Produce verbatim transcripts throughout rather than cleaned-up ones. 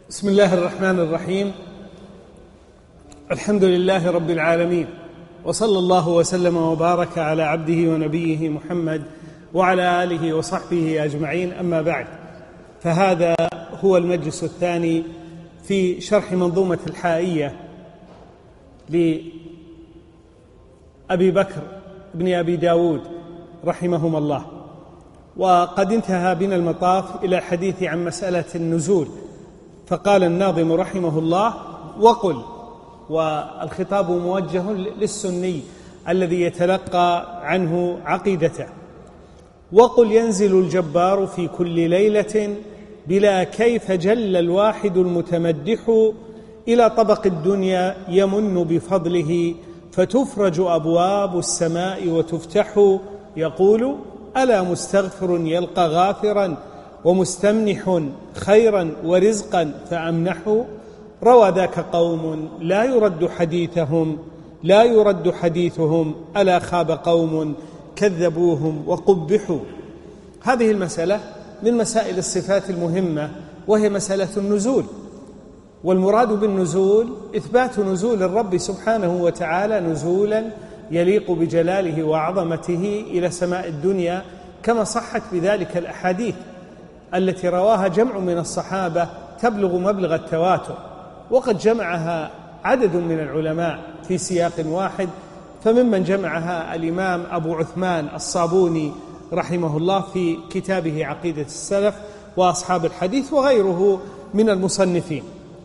بسم الله الرحمن الرحيم. الحمد لله رب العالمين، وصلى الله وسلم وبارك على عبده ونبيه محمد وعلى آله وصحبه أجمعين، أما بعد، فهذا هو المجلس الثاني في شرح منظومة الحائية لأبي بكر بن أبي داود رحمهما الله. وقد انتهى بنا المطاف إلى الحديث عن مسألة النزول، فقال الناظم رحمه الله: وقل، والخطاب موجه للسني الذي يتلقى عنه عقيدته: وقل ينزل الجبار في كل ليلة بلا كيف جل الواحد المتمدح إلى طبق الدنيا يمن بفضله فتفرج أبواب السماء وتفتح يقول: ألا مستغفر يلقى غافرا ومستمنح خيرا ورزقا فأمنحوا. روى ذاك قوم لا يرد حديثهم لا يرد حديثهم ألا خاب قوم كذبوهم وقبحوا. هذه المسألة من مسائل الصفات المهمة، وهي مسألة النزول. والمراد بالنزول إثبات نزول الرب سبحانه وتعالى نزولا يليق بجلاله وعظمته إلى سماء الدنيا، كما صحت بذلك الأحاديث التي رواها جمع من الصحابة تبلغ مبلغ التواتر، وقد جمعها عدد من العلماء في سياق واحد. فممن جمعها الإمام أبو عثمان الصابوني رحمه الله في كتابه عقيدة السلف وأصحاب الحديث، وغيره من المصنفين.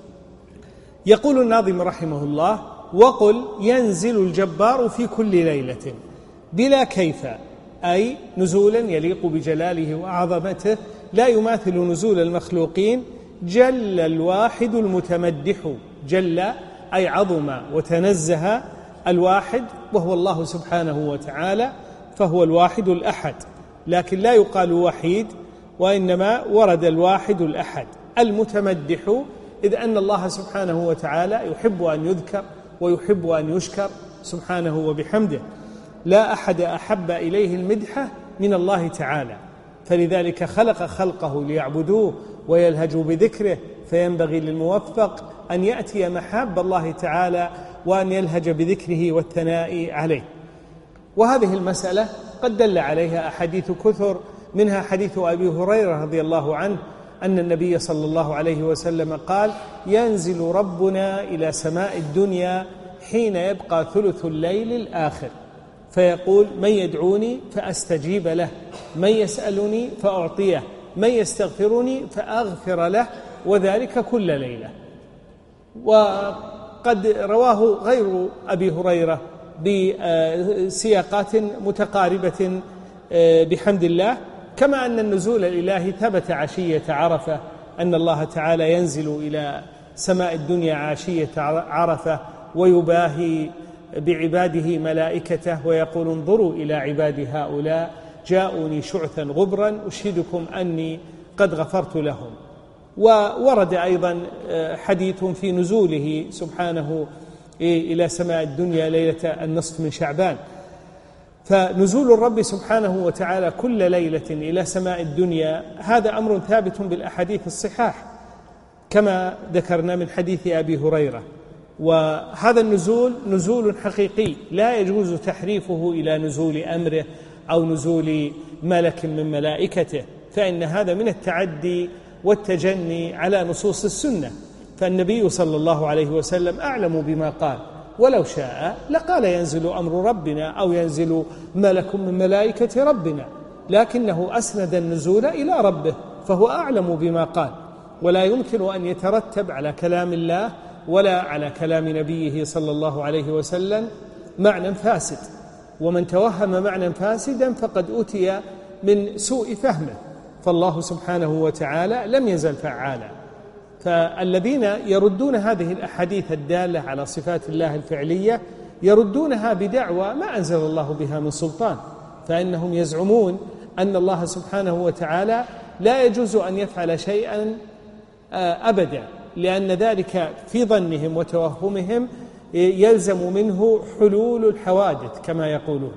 يقول الناظم رحمه الله: وقل ينزل الجبار في كل ليلة بلا كيف، أي نزولا يليق بجلاله وعظمته لا يماثل نزول المخلوقين. جل الواحد المتمدح، جل أي عظم وتنزه الواحد، وهو الله سبحانه وتعالى، فهو الواحد الأحد، لكن لا يقال وحيد، وإنما ورد الواحد الأحد المتمدح، إذ أن الله سبحانه وتعالى يحب أن يذكر ويحب أن يشكر سبحانه وبحمده. لا أحد أحب إليه المدح من الله تعالى، فلذلك خلق خلقه ليعبدوه ويلهجوا بذكره، فينبغي للموفق أن يأتي محاب الله تعالى وأن يلهج بذكره والثناء عليه. وهذه المسألة قد دل عليها أحاديث كثر، منها حديث أبي هريرة رضي الله عنه أن النبي صلى الله عليه وسلم قال: ينزل ربنا إلى سماء الدنيا حين يبقى ثلث الليل الآخر، فيقول: من يدعوني فأستجيب له، من يسألني فأعطيه، من يستغفرني فأغفر له، وذلك كل ليلة. وقد رواه غير أبي هريرة بسياقات متقاربة بحمد الله، كما أن النزول الإلهي ثبت عشية عرفة، أن الله تعالى ينزل إلى سماء الدنيا عشية عرفة ويباهي بعباده ملائكته ويقول: انظروا إلى عبادي هؤلاء جاءوني شعثا غبرا أشهدكم أني قد غفرت لهم. وورد أيضا حديث في نزوله سبحانه إلى سماء الدنيا ليلة النصف من شعبان. فنزول الرب سبحانه وتعالى كل ليلة إلى سماء الدنيا هذا أمر ثابت بالأحاديث الصحاح، كما ذكرنا من حديث أبي هريرة. وهذا النزول نزول حقيقي لا يجوز تحريفه إلى نزول أمره أو نزول ملك من ملائكته، فإن هذا من التعدي والتجني على نصوص السنة. فالنبي صلى الله عليه وسلم أعلم بما قال، ولو شاء لقال: ينزل أمر ربنا أو ينزل ملك من ملائكة ربنا، لكنه أسند النزول إلى ربه، فهو أعلم بما قال. ولا يمكن أن يترتب على كلام الله ولا على كلام نبيه صلى الله عليه وسلم معنى فاسد، ومن توهم معنى فاسدا فقد أتي من سوء فهمه، فالله سبحانه وتعالى لم يزل فعالا. فالذين يردون هذه الأحاديث الدالة على صفات الله الفعلية يردونها بدعوى ما أنزل الله بها من سلطان، فإنهم يزعمون أن الله سبحانه وتعالى لا يجوز أن يفعل شيئا أبدا، لأن ذلك في ظنهم وتوهمهم يلزم منه حلول الحوادث كما يقولون.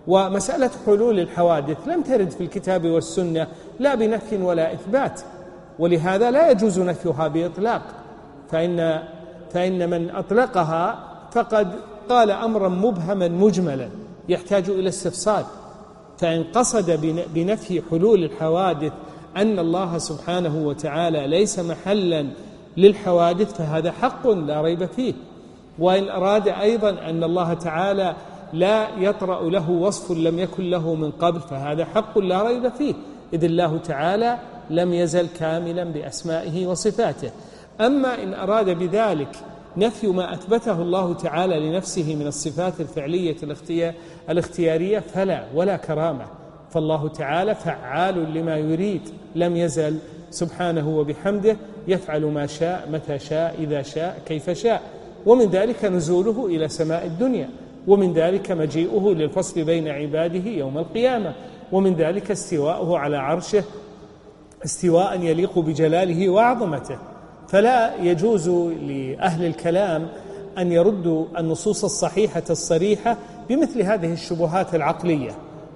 ومسألة حلول الحوادث لم ترد في الكتاب والسنة لا بنفي ولا إثبات، ولهذا لا يجوز نفيها بإطلاق، فإن, فإن من أطلقها فقد قال أمرا مبهما مجملا يحتاج إلى استفصال. فإن قصد بنفي حلول الحوادث أن الله سبحانه وتعالى ليس محلا للحوادث فهذا حق لا ريب فيه. وإن أراد أيضا أن الله تعالى لا يطرأ له وصف لم يكن له من قبل فهذا حق لا ريب فيه، إذ الله تعالى لم يزل كاملا بأسمائه وصفاته. أما إن أراد بذلك نفي ما أثبته الله تعالى لنفسه من الصفات الفعلية الاختيارية فلا ولا كرامة، فالله تعالى فعال لما يريد، لم يزل سبحانه وبحمده يفعل ما شاء متى شاء إذا شاء كيف شاء. ومن ذلك نزوله إلى سماء الدنيا، ومن ذلك مجيئه للفصل بين عباده يوم القيامة، ومن ذلك استواءه على عرشه استواء يليق بجلاله وعظمته. فلا يجوز لأهل الكلام أن يردوا النصوص الصحيحة الصريحة بمثل هذه الشبهات العقلية.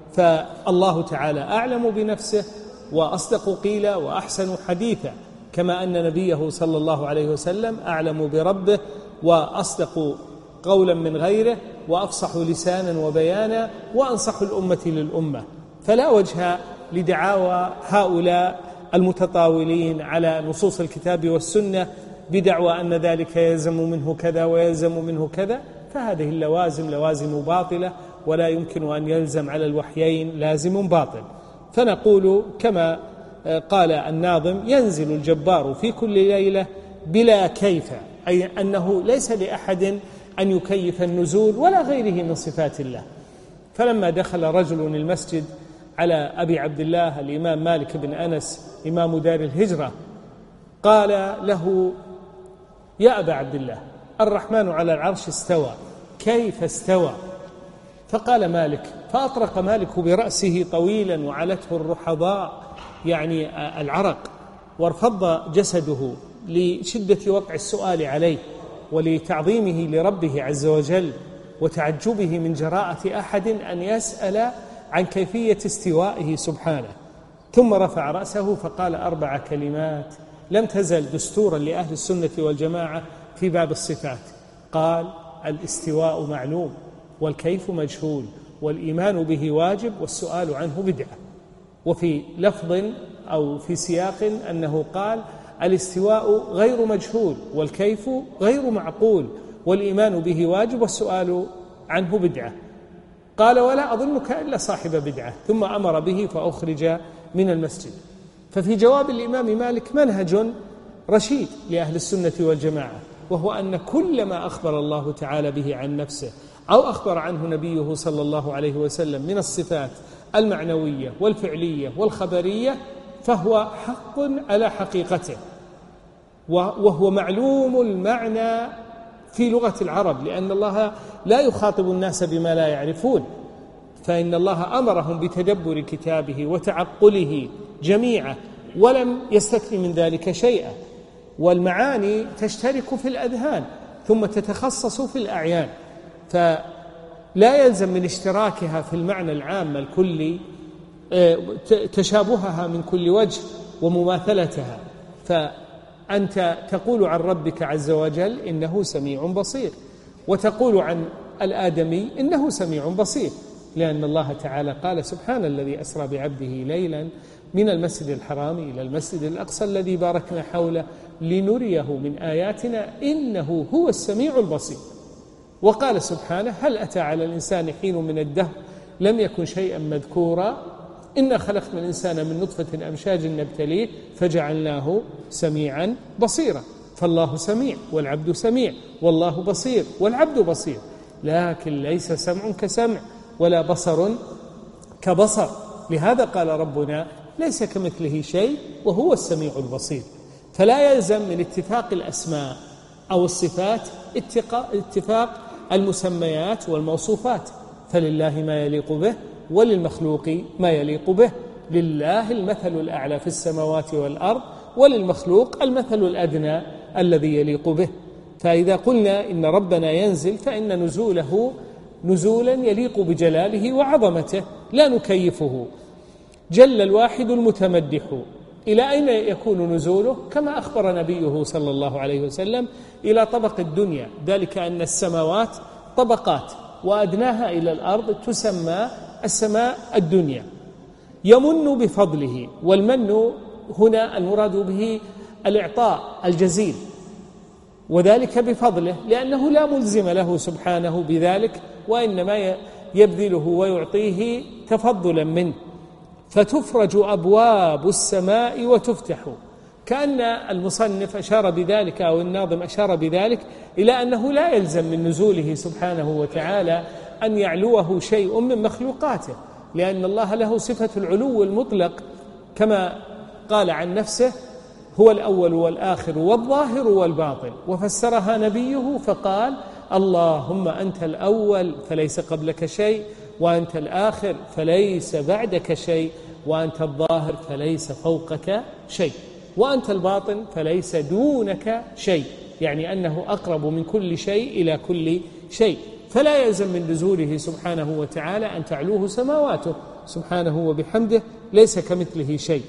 فالله تعالى أعلم بنفسه وأصدق قيلا وأحسن حديثا، كما أن نبيه صلى الله عليه وسلم أعلم بربه وأصدق قولا من غيره وأفصح لسانا وبيانا وأنصح الأمة للأمة. فلا وجه لدعاوى هؤلاء المتطاولين على نصوص الكتاب والسنة بدعوى أن ذلك يلزم منه كذا ويلزم منه كذا، فهذه اللوازم لوازم باطلة ولا يمكن أن يلزم على الوحيين لازم باطل. فنقول كما قال الناظم: ينزل الجبار في كل ليلة بلا كيف، أي أنه ليس لأحد أن يكيف النزول ولا غيره من صفات الله. فلما دخل رجل المسجد على أبي عبد الله الإمام مالك بن أنس إمام دار الهجرة قال له: يا أبا عبد الله، الرحمن على العرش استوى، كيف استوى؟ فقال مالك، فأطرق مالك برأسه طويلا وعلته الرحضاء يعني العرق، وارفض جسده لشدة وقع السؤال عليه ولتعظيمه لربه عز وجل وتعجبه من جراءة أحد أن يسأل عن كيفية استوائه سبحانه. ثم رفع رأسه فقال أربع كلمات لم تزل دستورا لأهل السنة والجماعة في باب الصفات. قال: الاستواء معلوم والكيف مجهول والإيمان به واجب والسؤال عنه بدعة. وفي لفظ أو في سياق أنه قال: الاستواء غير مجهول والكيف غير معقول والإيمان به واجب والسؤال عنه بدعة. قال: ولا أظنك إلا صاحب بدعة. ثم أمر به فأخرج من المسجد. ففي جواب الإمام مالك منهج رشيد لأهل السنة والجماعة، وهو أن كل ما أخبر الله تعالى به عن نفسه أو أخبر عنه نبيه صلى الله عليه وسلم من الصفات المعنوية والفعلية والخبرية فهو حق على حقيقته، وهو معلوم المعنى في لغة العرب، لأن الله لا يخاطب الناس بما لا يعرفون، فإن الله أمرهم بتدبر كتابه وتعقله جميعا ولم يستثني من ذلك شيئا. والمعاني تشترك في الأذهان ثم تتخصص في الأعيان، فلا يلزم من اشتراكها في المعنى العام الكلي تشابهها من كل وجه ومماثلتها. فأنت تقول عن ربك عز وجل إنه سميع بصير، وتقول عن الآدمي إنه سميع بصير، لأن الله تعالى قال: سبحان الذي أسرى بعبده ليلا من المسجد الحرام إلى المسجد الأقصى الذي باركنا حوله لنريه من آياتنا إنه هو السميع البصير. وقال سبحانه: هل أتى على الإنسان حين من الدهر لم يكن شيئا مذكورا إنا خلقنا الإنسان من نطفة أمشاج نبتليه فجعلناه سميعا بصيرا. فالله سميع والعبد سميع والله بصير والعبد بصير، لكن ليس سمع كسمع ولا بصر كبصر. لهذا قال ربنا: ليس كمثله شيء وهو السميع البصير. فلا يلزم من اتفاق الأسماء أو الصفات اتفاق المسميات والموصوفات، فلله ما يليق به وللمخلوق ما يليق به. لله المثل الأعلى في السماوات والأرض وللمخلوق المثل الأدنى الذي يليق به. فإذا قلنا إن ربنا ينزل فإن نزوله نزولا يليق بجلاله وعظمته لا نكيفه. جل الواحد المتمدح إلى أين يكون نزوله؟ كما أخبر نبيه صلى الله عليه وسلم إلى طبق الدنيا، ذلك أن السماوات طبقات وأدناها إلى الأرض تسمى السماء الدنيا. يمن بفضله، والمن هنا المراد به الإعطاء الجزيل، وذلك بفضله لأنه لا ملزم له سبحانه بذلك، وإنما يبذله ويعطيه تفضلا منه. فتفرج أبواب السماء وتفتح، كأن المصنف أشار بذلك أو الناظم أشار بذلك إلى أنه لا يلزم من نزوله سبحانه وتعالى أن يعلوه شيء من مخلوقاته، لأن الله له صفة العلو المطلق كما قال عن نفسه: هو الأول والآخر والظاهر والباطن. وفسرها نبيه فقال: اللهم أنت الأول فليس قبلك شيء، وأنت الآخر فليس بعدك شيء، وأنت الظاهر فليس فوقك شيء، وأنت الباطن فليس دونك شيء، يعني أنه أقرب من كل شيء إلى كل شيء. فلا يلزم من نزوله سبحانه وتعالى أن تعلوه سماواته سبحانه وبحمده، ليس كمثله شيء.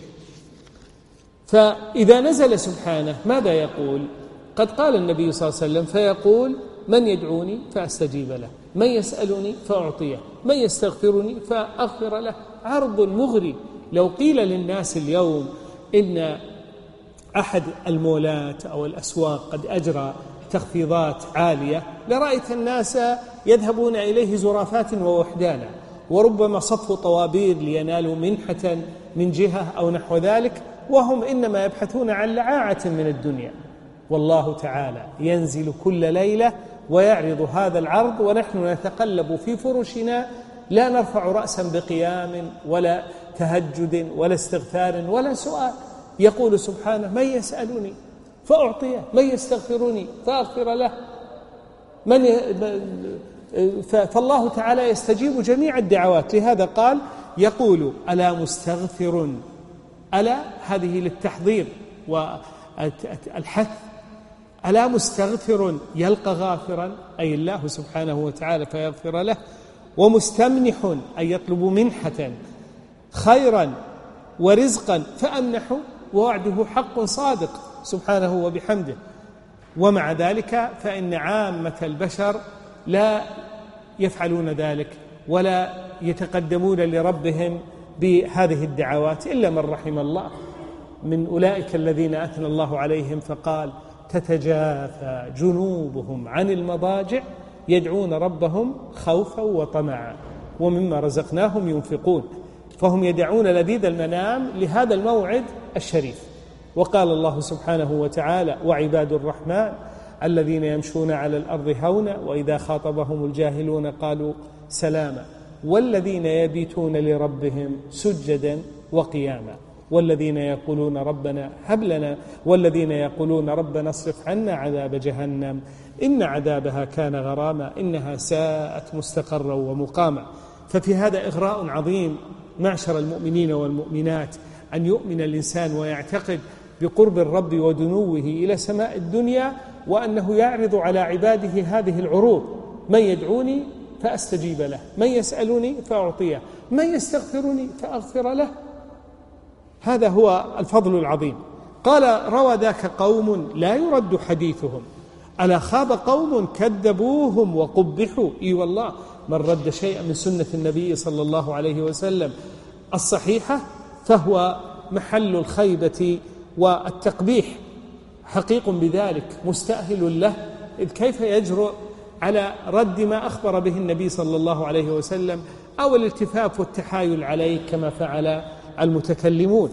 فإذا نزل سبحانه ماذا يقول؟ قد قال النبي صلى الله عليه وسلم فيقول: من يدعوني فأستجيب له، من يسألني فأعطيه، من يستغفرني فأغفر له. عرض مغري. لو قيل للناس اليوم إن أحد المولات أو الأسواق قد أجرى تخفيضات عالية لرأيت الناس يذهبون إليه زرافات ووحدانا، وربما صفوا طوابير لينالوا منحة من جهة أو نحو ذلك، وهم إنما يبحثون عن لعاعة من الدنيا. والله تعالى ينزل كل ليلة ويعرض هذا العرض، ونحن نتقلب في فرشنا لا نرفع رأسا بقيام ولا تهجد ولا استغفار ولا سؤال. يقول سبحانه: من يسألني فأعطيه، من يستغفرني فأغفر له. من ي... فالله تعالى يستجيب جميع الدعوات. لهذا قال: يقول: ألا مستغفر، ألا هذه للتحضير والحث، ألا مستغفر يلقى غافرا، أي الله سبحانه وتعالى فيغفر له، ومستمنح أي يطلب منحة خيرا ورزقا فأمنح، ووعده حق صادق سبحانه وبحمده. ومع ذلك فإن عامة البشر لا يفعلون ذلك ولا يتقدمون لربهم بهذه الدعوات إلا من رحم الله، من أولئك الذين أثنى الله عليهم فقال: تتجافى جنوبهم عن المضاجع يدعون ربهم خوفا وطمعا ومما رزقناهم ينفقون. فهم يدعون لذيذ المنام لهذا الموعد الشريف. وقال الله سبحانه وتعالى: وعباد الرحمن الذين يمشون على الأرض هونا وإذا خاطبهم الجاهلون قالوا سلاما والذين يبيتون لربهم سجدا وقياما والذين يقولون ربنا هب لنا والذين يقولون ربنا اصرف عنا عذاب جهنم إن عذابها كان غراما إنها ساءت مستقرا ومقاما. ففي هذا إغراء عظيم معشر المؤمنين والمؤمنات، أن يؤمن الإنسان ويعتقد بقرب الرب ودنوه إلى سماء الدنيا، وأنه يعرض على عباده هذه العروض: من يدعوني فأستجيب له، من يسألني فأعطيه، من يستغفرني فأغفر له. هذا هو الفضل العظيم. قال: روى ذاك قوم لا يرد حديثهم، ألا خاب قوم كذبوهم وقبحوا. إي والله، من رد شيئا من سنة النبي صلى الله عليه وسلم الصحيحة فهو محل الخيبة والتقبيح، حقيق بذلك مستأهل له، إذ كيف يجرؤ على رد ما أخبر به النبي صلى الله عليه وسلم أو الالتفاف والتحايل عليه كما فعل المتكلمون.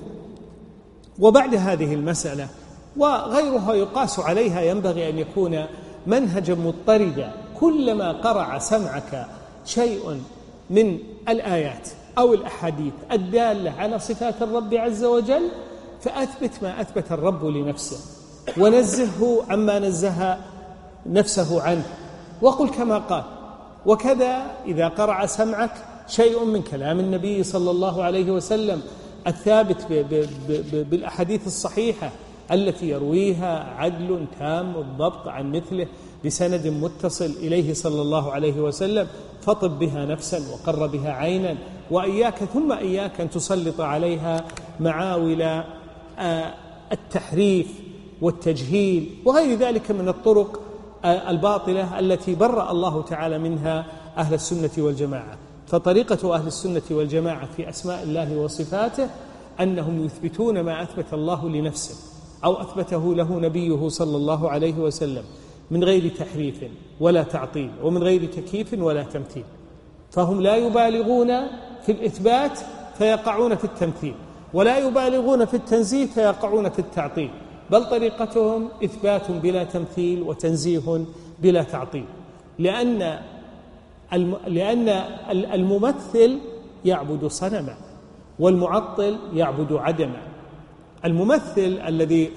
وبعد هذه المسألة وغيرها يقاس عليها ينبغي أن يكون منهجا مضطردا. كلما قرع سمعك شيء من الآيات أو الأحاديث الدالة على صفات الرب عز وجل فأثبت ما أثبت الرب لنفسه، ونزهه عما نزه نفسه عنه، وقل كما قال. وكذا إذا قرع سمعك شيء من كلام النبي صلى الله عليه وسلم الثابت بالأحاديث الصحيحة التي يرويها عدل تام الضبط عن مثله بسند متصل إليه صلى الله عليه وسلم، فطب بها نفسا وقر بها عينا، وإياك ثم إياك أن تسلط عليها معاول التحريف والتجهيل وغير ذلك من الطرق الباطلة التي برأ الله تعالى منها أهل السنة والجماعة. فطريقة أهل السنة والجماعة في أسماء الله وصفاته أنهم يثبتون ما أثبت الله لنفسه أو أثبته له نبيه صلى الله عليه وسلم من غير تحريف ولا تعطيل ومن غير تكييف ولا تمثيل. فهم لا يبالغون في الإثبات فيقعون في التمثيل، ولا يبالغون في التنزيه فيقعون في التعطيل، بل طريقتهم إثبات بلا تمثيل وتنزيه بلا تعطيل، لأن لأن الممثل يعبد صنما والمعطل يعبد عدما. الممثل الذي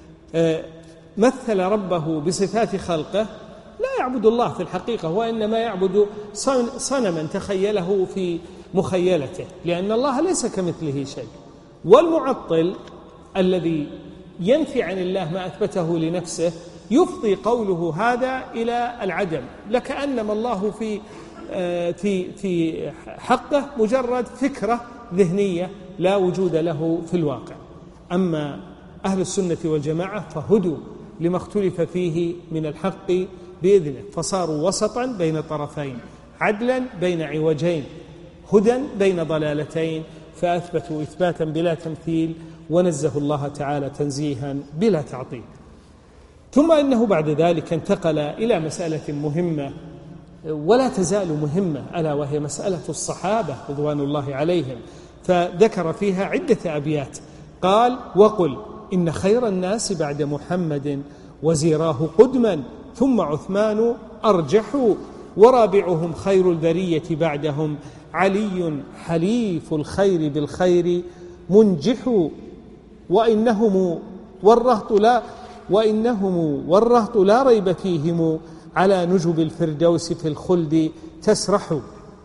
مثل ربه بصفات خلقه لا يعبد الله في الحقيقة، وإنما يعبد صنما تخيله في مخيلته، لأن الله ليس كمثله شيء. والمعطل الذي ينفي عن الله ما أثبته لنفسه يفضي قوله هذا إلى العدم، لكأنما الله في في في حقه مجرد فكرة ذهنية لا وجود له في الواقع. أما أهل السنة والجماعة فهدوا لما اختلف فيه من الحق بإذنه، فصاروا وسطا بين طرفين، عدلا بين عوجين، هدى بين ضلالتين، فأثبتوا إثباتا بلا تمثيل ونزه الله تعالى تنزيها بلا تعطيل. ثم إنه بعد ذلك انتقل إلى مسألة مهمة ولا تزال مهمة، ألا وهي مسألة الصحابة رضوان الله عليهم، فذكر فيها عدة أبيات. قال: وقل إن خير الناس بعد محمد وزيراه قدما ثم عثمان أرجح ورابعهم خير البرية بعدهم علي حليف الخير بالخير منجح وإنهم والرهط لا وإنهم والرهط لا ريب فيهم على نجب الفردوس في الخلد تسرح.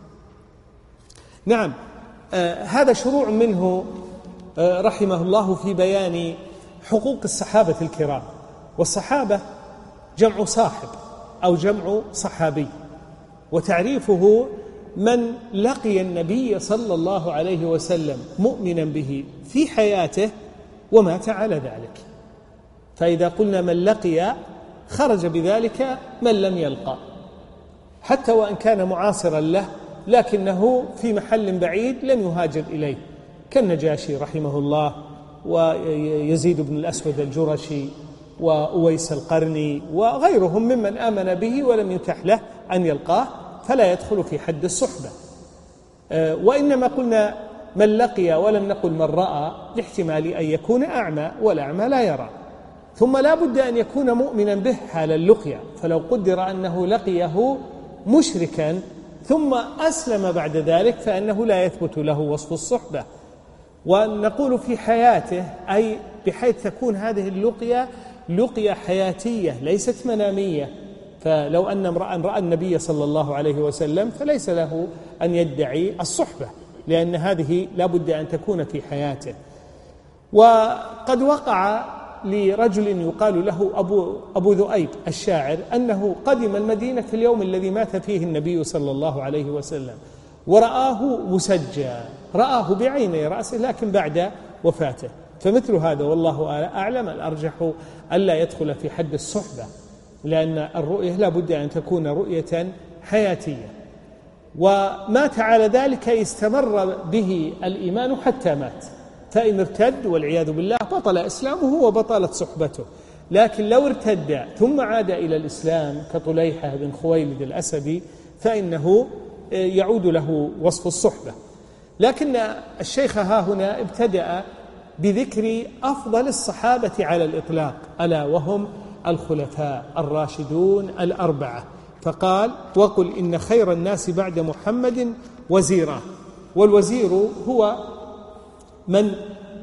نعم، آه هذا شروع منه آه رحمه الله في بيان حقوق الصحابة الكرام. والصحابة جمع صاحب أو جمع صحابي، وتعريفه من لقي النبي صلى الله عليه وسلم مؤمنا به في حياته ومات على ذلك. فإذا قلنا من لقي خرج بذلك من لم يلقى، حتى وإن كان معاصرا له لكنه في محل بعيد لم يهاجر إليه، كالنجاشي رحمه الله ويزيد بن الأسود الجرشي وأويس القرني وغيرهم ممن آمن به ولم يتح له أن يلقاه، فلا يدخل في حد الصحبة. وإنما قلنا من لقي ولم نقل من رأى لاحتمال أن يكون أعمى، والأعمى لا يرى. ثم لا بد أن يكون مؤمنا به حال اللقيا، فلو قدر أنه لقيه مشركا ثم أسلم بعد ذلك فإنه لا يثبت له وصف الصحبة. ونقول في حياته، أي بحيث تكون هذه اللقيا لقيا حياتية ليست منامية. فلو أن امرأ رأى النبي صلى الله عليه وسلم فليس له أن يدعي الصحبة، لأن هذه لا بد أن تكون في حياته. وقد وقع لرجل يقال له أبو, أبو ذؤيب الشاعر أنه قدم المدينة في اليوم الذي مات فيه النبي صلى الله عليه وسلم، ورآه مسجى، رآه بعيني رأسه لكن بعد وفاته. فمثل هذا والله أعلم الأرجح ألا يدخل في حد الصحبة، لأن الرؤية لا بد أن تكون رؤية حياتية. ومات على ذلك استمر به الإيمان حتى مات، فإن ارتد والعياذ بالله بطل إسلامه وبطلت صحبته. لكن لو ارتد ثم عاد إلى الإسلام كطليحة بن خويلد الأسدي فإنه يعود له وصف الصحبة. لكن الشيخ ها هنا ابتدأ بذكر أفضل الصحابة على الإطلاق، ألا وهم الخلفاء الراشدون الأربعة، فقال: وقل إن خير الناس بعد محمد وزيراه. والوزير هو من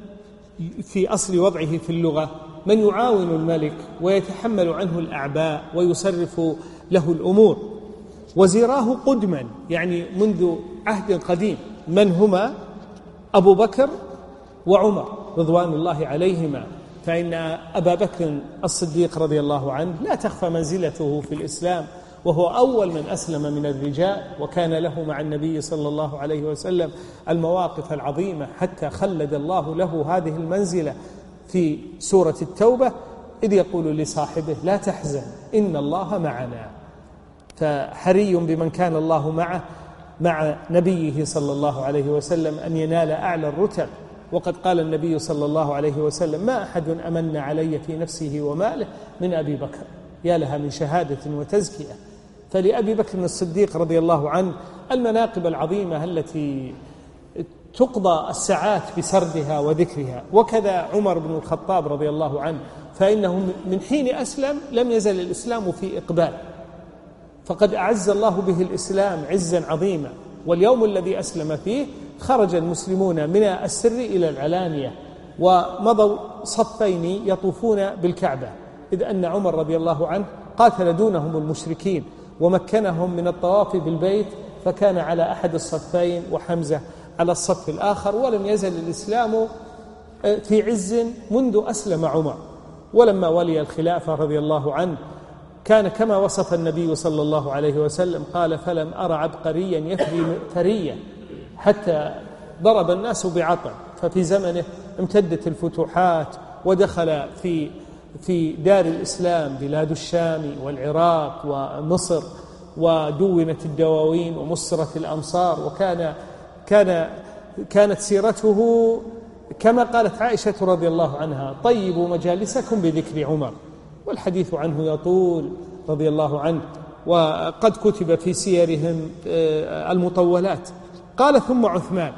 في أصل وضعه في اللغة من يعاون الملك ويتحمل عنه الأعباء ويصرف له الأمور. وزيراه قدما يعني منذ عهد قديم، من هما؟ أبو بكر وعمر رضوان الله عليهما. فإن أبا بكر الصديق رضي الله عنه لا تخفى منزلته في الإسلام، وهو أول من أسلم من الرجال، وكان له مع النبي صلى الله عليه وسلم المواقف العظيمة حتى خلد الله له هذه المنزلة في سورة التوبة إذ يقول لصاحبه لا تحزن إن الله معنا. فحري بمن كان الله معه مع نبيه صلى الله عليه وسلم أن ينال أعلى الرتب. وقد قال النبي صلى الله عليه وسلم ما أحد أمن علي في نفسه وماله من أبي بكر، يا لها من شهادة وتزكية. فلأبي بكر الصديق رضي الله عنه المناقب العظيمة التي تقضى الساعات بسردها وذكرها. وكذا عمر بن الخطاب رضي الله عنه، فإنه من حين أسلم لم يزل الإسلام في إقبال، فقد أعز الله به الإسلام عزا عظيما. واليوم الذي أسلم فيه خرج المسلمون من السر إلى العلانية، ومضوا صفين يطوفون بالكعبة، إذ أن عمر رضي الله عنه قاتل دونهم المشركين ومكنهم من الطواف بالبيت، فكان على أحد الصفين وحمزة على الصف الآخر. ولم يزل الإسلام في عز منذ أسلم عمر. ولما ولي الخلافة رضي الله عنه كان كما وصف النبي صلى الله عليه وسلم، قال فلم أر عبقريا يفري ثريا حتى ضرب الناس بعطا. ففي زمنه امتدت الفتوحات ودخل في في دار الإسلام بلاد الشام والعراق ومصر، ودونت الدواوين ومسرت الأمصار، وكان كان كانت سيرته كما قالت عائشة رضي الله عنها طيبوا مجالسكم بذكر عمر. والحديث عنه يطول رضي الله عنه، وقد كتب في سيرهم المطولات. قال ثم عثمان،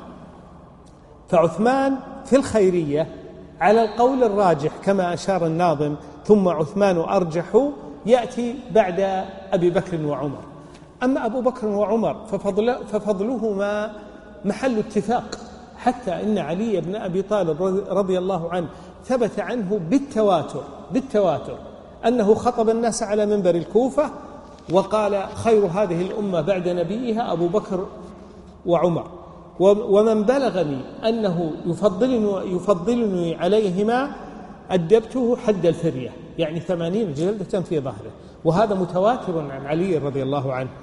فعثمان في الخيرية على القول الراجح كما أشار الناظم ثم عثمان أرجح يأتي بعد أبي بكر وعمر. أما أبو بكر وعمر ففضل ففضلهما محل اتفاق، حتى إن علي بن أبي طالب رضي الله عنه ثبت عنه بالتواتر بالتواتر أنه خطب الناس على منبر الكوفة وقال خير هذه الأمة بعد نبيها أبو بكر وعمر، ومن بلغني أنه يفضلني, يفضلني عليهما أدبته حد الفرية، يعني ثمانين جلدة في ظهره. وهذا متواتر عن علي رضي الله عنه.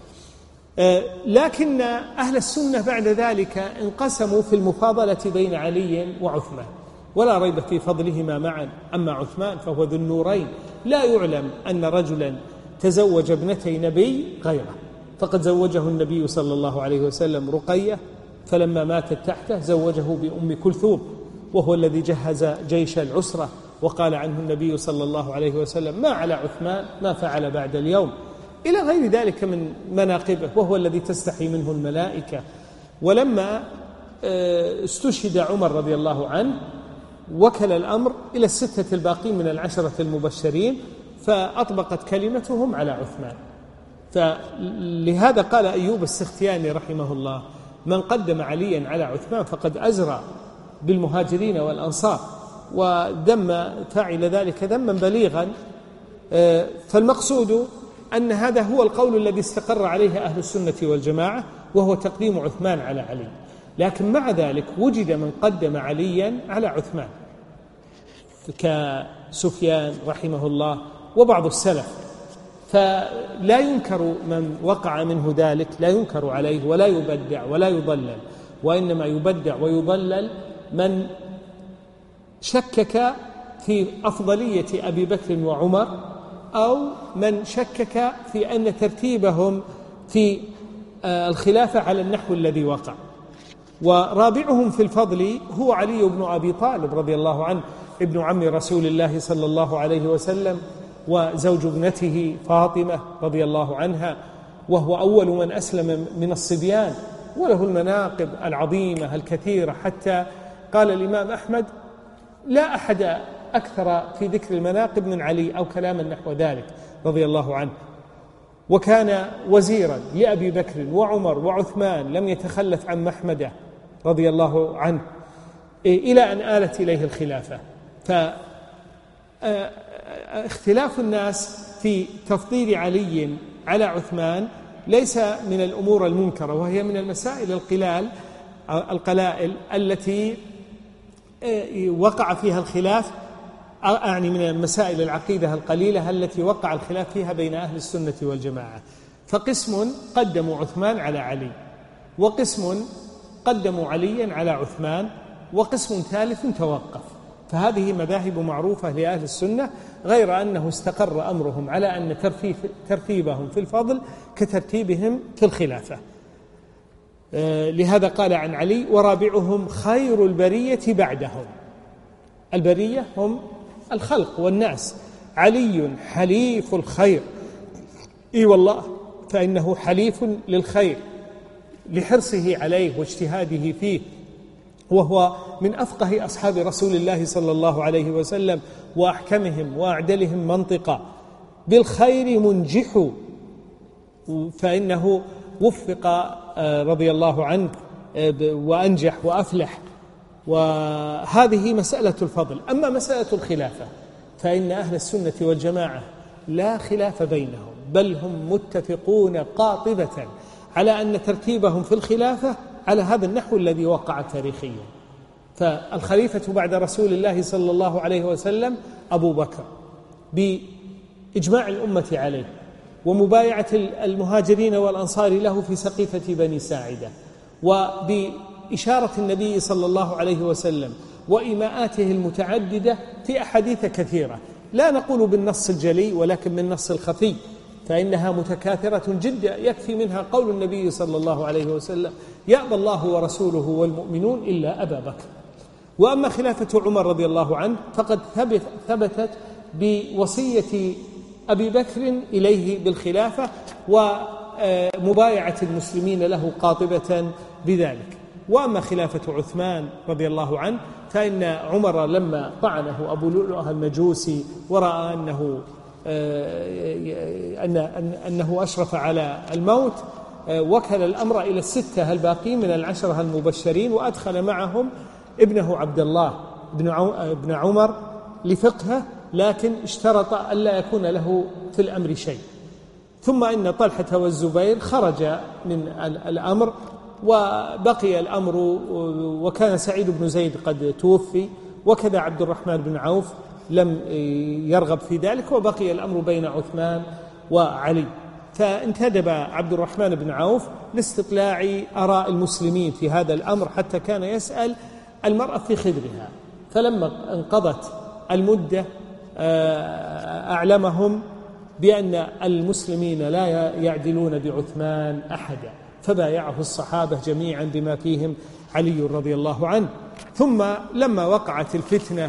لكن أهل السنة بعد ذلك انقسموا في المفاضلة بين علي وعثمان، ولا ريب في فضلهما معا. أما عثمان فهو ذو النورين، لا يعلم أن رجلا تزوج ابنتي نبي غيره، فقد زوجه النبي صلى الله عليه وسلم رقية، فلما ماتت تحته زوجه بأم كلثوم، وهو الذي جهز جيش العسرة، وقال عنه النبي صلى الله عليه وسلم ما على عثمان ما فعل بعد اليوم، إلى غير ذلك من مناقبه، وهو الذي تستحي منه الملائكة. ولما استشهد عمر رضي الله عنه وكل الأمر إلى الستة الباقين من العشرة المبشرين، فأطبقت كلمتهم على عثمان. فلهذا قال أيوب السختياني رحمه الله من قدم عليا على عثمان فقد أزرى بالمهاجرين والأنصار، وذم فاعل ذلك ذما بليغا. فالمقصود أن هذا هو القول الذي استقر عليه أهل السنة والجماعة، وهو تقديم عثمان على علي. لكن مع ذلك وجد من قدم عليا على عثمان كسفيان رحمه الله وبعض السلف، فلا ينكر من وقع منه ذلك، لا ينكر عليه ولا يبدع ولا يضلل، وإنما يبدع ويضلل من شكك في أفضلية أبي بكر وعمر، أو من شكك في أن ترتيبهم في الخلافة على النحو الذي وقع. ورابعهم في الفضل هو علي بن أبي طالب رضي الله عنه، ابن عم رسول الله صلى الله عليه وسلم، وزوج ابنته فاطمة رضي الله عنها، وهو أول من أسلم من الصبيان، وله المناقب العظيمة الكثيرة، حتى قال الإمام أحمد لا أحد أكثر في ذكر المناقب من علي، أو كلاما نحو ذلك رضي الله عنه. وكان وزيرا لأبي بكر وعمر وعثمان، لم يتخلف عن محمده رضي الله عنه إلى أن آلت إليه الخلافة. فاختلاف الناس في تفضيل علي على عثمان ليس من الأمور المنكرة، وهي من المسائل القلال القلائل التي وقع فيها الخلاف، أعني من المسائل العقيدة القليلة التي وقع الخلاف فيها بين أهل السنة والجماعة. فقسم قدموا عثمان على علي، وقسم قدموا عليا على عثمان، وقسم ثالث توقف. فهذه مذاهب معروفة لأهل السنة، غير أنه استقر أمرهم على أن ترتيبهم في الفضل كترتيبهم في الخلافة. لهذا قال عن علي: ورابعهم خير البرية بعدهم. البرية هم الخلق والناس. علي حليف الخير، إي والله، فإنه حليف للخير لحرصه عليه واجتهاده فيه، وهو من أفقه أصحاب رسول الله صلى الله عليه وسلم وأحكمهم وأعدلهم منطقا. بالخير منجح، فإنه وفق رضي الله عنه وأنجح وأفلح. وهذه مسألة الفضل. أما مسألة الخلافة فإن أهل السنة والجماعة لا خلاف بينهم، بل هم متفقون قاطبة على أن ترتيبهم في الخلافة على هذا النحو الذي وقع تاريخيا. فالخليفة بعد رسول الله صلى الله عليه وسلم أبو بكر بإجماع الأمة عليه، ومبايعة المهاجرين والأنصار له في سقيفة بني ساعدة، وبإشارة النبي صلى الله عليه وسلم وإيماءاته المتعددة في أحاديث كثيرة، لا نقول بالنص الجلي ولكن بالنص الخفي، فإنها متكاثرة جدا. يكفي منها قول النبي صلى الله عليه وسلم: يأبى الله ورسوله والمؤمنون إلا أبا بكر. وأما خلافة عمر رضي الله عنه فقد ثبت ثبتت بوصية أبي بكر إليه بالخلافة ومبايعة المسلمين له قاطبة بذلك. وأما خلافة عثمان رضي الله عنه فإن عمر لما طعنه أبو لؤلؤة المجوسي ورأى أنه أنه أشرف على الموت، وكل الأمر إلى الستة الباقين من العشرة المبشرين، وأدخل معهم ابنه عبد الله بن عمر لفقهه، لكن اشترط ألا يكون له في الأمر شيء. ثم إن طلحة والزبير خرج من الأمر وبقي الأمر، وكان سعيد بن زيد قد توفي، وكذا عبد الرحمن بن عوف لم يرغب في ذلك، وبقي الأمر بين عثمان وعلي. فانتدب عبد الرحمن بن عوف لاستطلاع آراء المسلمين في هذا الأمر، حتى كان يسأل المرأة في خدرها، فلما انقضت المدة أعلمهم بأن المسلمين لا يعدلون بعثمان أحدا، فبايعه الصحابة جميعا بما فيهم علي رضي الله عنه. ثم لما وقعت الفتنة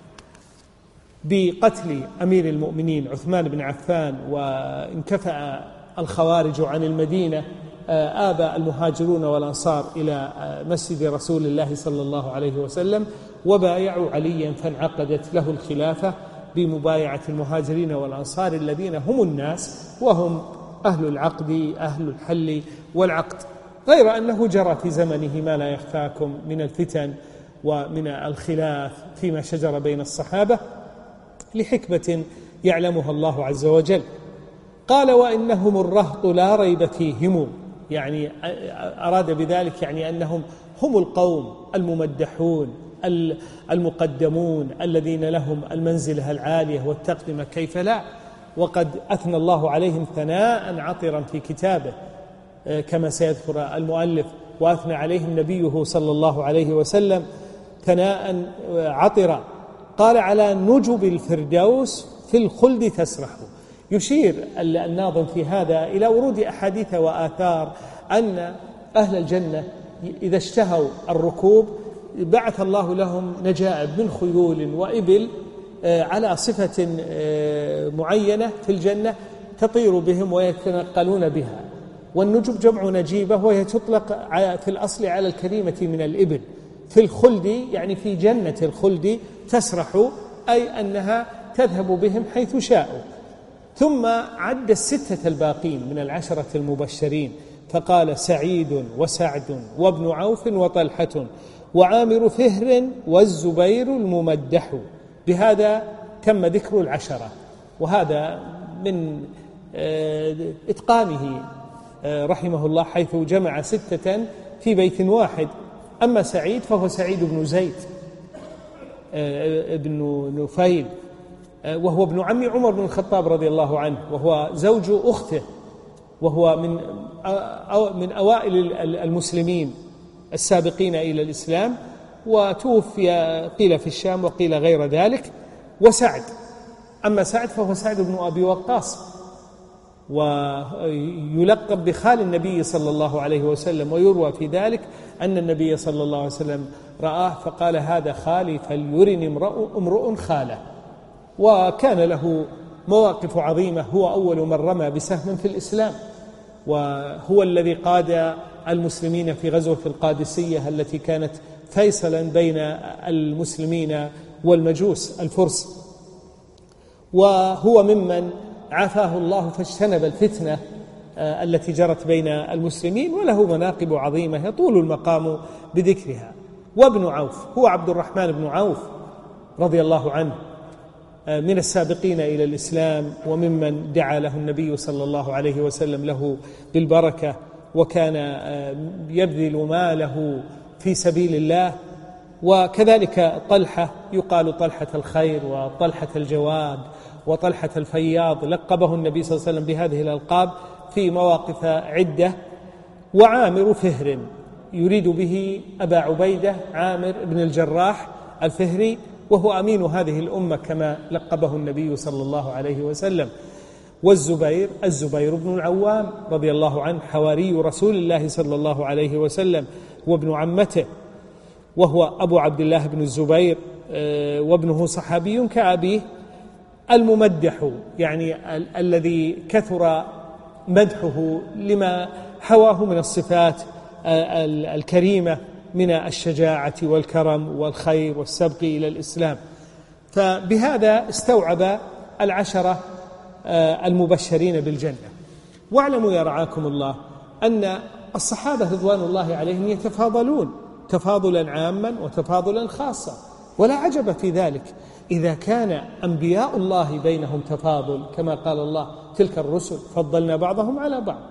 بقتل أمير المؤمنين عثمان بن عفان وانكفأ الخوارج عن المدينة، آبى المهاجرون والأنصار إلى مسجد رسول الله صلى الله عليه وسلم وبايعوا عليا، فانعقدت له الخلافة بمبايعة المهاجرين والأنصار الذين هم الناس وهم أهل العقد أهل الحل والعقد. غير أنه جرى في زمنه ما لا يخفاكم من الفتن ومن الخلاف فيما شجر بين الصحابة لحكمة يعلمها الله عز وجل. قال: وإنهم الرهط لا ريب فيهم، يعني أراد بذلك يعني أنهم هم القوم الممدحون المقدمون الذين لهم المنزلة العالية والتقدمة، كيف لا، وقد أثنى الله عليهم ثناء عطرا في كتابه كما سيذكر المؤلف، وأثنى عليهم نبيه صلى الله عليه وسلم ثناء عطرا. قال: على نجب الفردوس في الخلد تسرح. يشير الناظم في هذا إلى ورود أحاديث وآثار أن أهل الجنة إذا اشتهوا الركوب بعث الله لهم نجائب من خيول وإبل على صفة معينة في الجنة تطير بهم ويتنقلون بها. والنجب جمع نجيبة، وهي تطلق في الأصل على الكريمة من الإبل. في الخلد يعني في جنة الخلد تسرح، أي أنها تذهب بهم حيث شاءوا. ثم عد الستة الباقين من العشرة المبشرين فقال: سعيد وسعد وابن عوف وطلحة وعامر فهر والزبير الممدح. بهذا تم ذكر العشرة، وهذا من إتقانه رحمه الله حيث جمع ستة في بيت واحد. أما سعيد فهو سعيد بن زيد ابن نفيل، وهو ابن عم عمر بن الخطاب رضي الله عنه، وهو زوج أخته، وهو من من أوائل المسلمين السابقين إلى الإسلام، وتوفي قيل في الشام وقيل غير ذلك. وسعد، أما سعد فهو سعد بن أبي وقاص، ويلقب بخال النبي صلى الله عليه وسلم، ويروى في ذلك أن النبي صلى الله عليه وسلم رآه فقال: هذا خالي فليرني امرؤ خاله. وكان له مواقف عظيمة، هو أول من رمى بسهم في الإسلام، وهو الذي قاد المسلمين في غزوة القادسية التي كانت فيصلا بين المسلمين والمجوس الفرس، وهو ممن عافاه الله فاجتنب الفتنة التي جرت بين المسلمين، وله مناقب عظيمة يطول المقام بذكرها. وابن عوف هو عبد الرحمن بن عوف رضي الله عنه، من السابقين إلى الإسلام، وممن دعا له النبي صلى الله عليه وسلم له بالبركة، وكان يبذل ماله في سبيل الله. وكذلك طلحة، يقال طلحة الخير وطلحة الجواد وطلحة الفياض، لقبه النبي صلى الله عليه وسلم بهذه الألقاب في مواقف عدة. وعامر فهر، يريد به أبا عبيدة عامر بن الجراح الفهري، وهو أمين هذه الأمة كما لقبه النبي صلى الله عليه وسلم. والزبير، الزبير بن العوام رضي الله عنه، حواري رسول الله صلى الله عليه وسلم، وابن عمته، وهو أبو عبد الله بن الزبير، وابنه صحابي كأبيه. الممدح، يعني ال- الذي كثر مدحه لما حواه من الصفات ال- الكريمة من الشجاعة والكرم والخير والسبق إلى الإسلام. فبهذا استوعب العشرة المبشرين بالجنة. واعلموا يا رعاكم الله أن الصحابة رضوان الله عليهم يتفاضلون تفاضلا عاما وتفاضلا خاصا، ولا عجب في ذلك إذا كان أنبياء الله بينهم تفاضل، كما قال الله: تلك الرسل فضلنا بعضهم على بعض.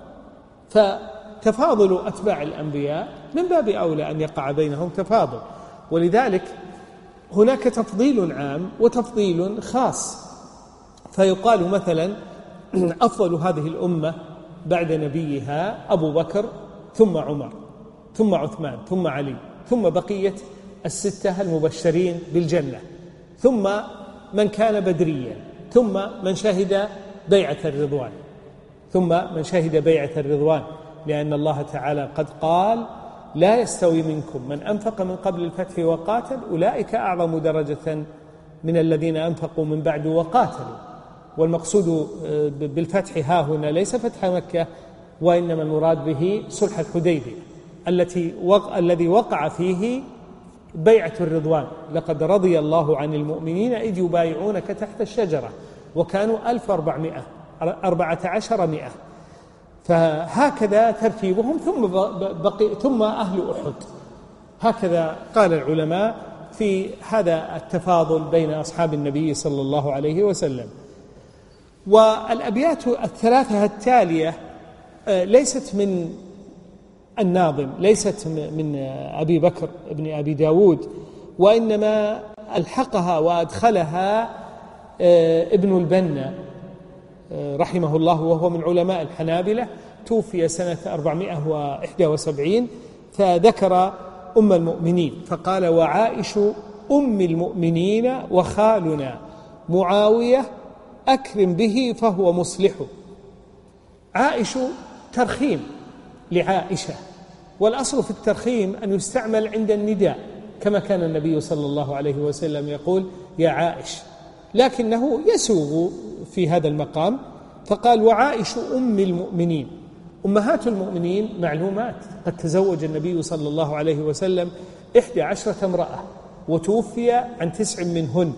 فتفاضل أتباع الأنبياء من باب أولى أن يقع بينهم تفاضل، ولذلك هناك تفضيل عام وتفضيل خاص. فيقال مثلا: أفضل هذه الأمة بعد نبيها أبو بكر، ثم عمر، ثم عثمان، ثم علي، ثم بقية الستة المبشرين بالجنة، ثم من كان بدريا، ثم من شهد بيعة الرضوان، ثم من شهد بيعة الرضوان، لأن الله تعالى قد قال: لا يستوي منكم من أنفق من قبل الفتح وقاتل أولئك أعظم درجة من الذين أنفقوا من بعد وقاتلوا. والمقصود بالفتح ها هنا ليس فتح مكة، وإنما المراد به صلح الحديبية التي وق... الذي وقع فيه بيعة الرضوان: لقد رضي الله عن المؤمنين إذ يبايعونك تحت الشجرة وكانوا ألف وأربعمائة أربعة عشر مئة. فهكذا ترتيبهم، ثم بقي ثم أهل أحد. هكذا قال العلماء في هذا التفاضل بين أصحاب النبي صلى الله عليه وسلم. والأبيات الثلاثة التالية ليست من الناظم، ليست من أبي بكر ابن أبي داود، وإنما ألحقها وأدخلها ابن البنا رحمه الله، وهو من علماء الحنابلة، توفي سنة أربعمائة وواحد وسبعين، فذكر أم المؤمنين فقال: وعائش أم المؤمنين وخالنا معاوية أكرم به فهو مصلح. عائش ترخيم لعائشة، والأصل في الترخيم أن يستعمل عند النداء، كما كان النبي صلى الله عليه وسلم يقول: يا عائش، لكنه يسوغ في هذا المقام فقال: وعائش أم المؤمنين. أمهات المؤمنين معلومات، قد تزوج النبي صلى الله عليه وسلم إحدى عشرة امرأة، وتوفي عن تسع منهن،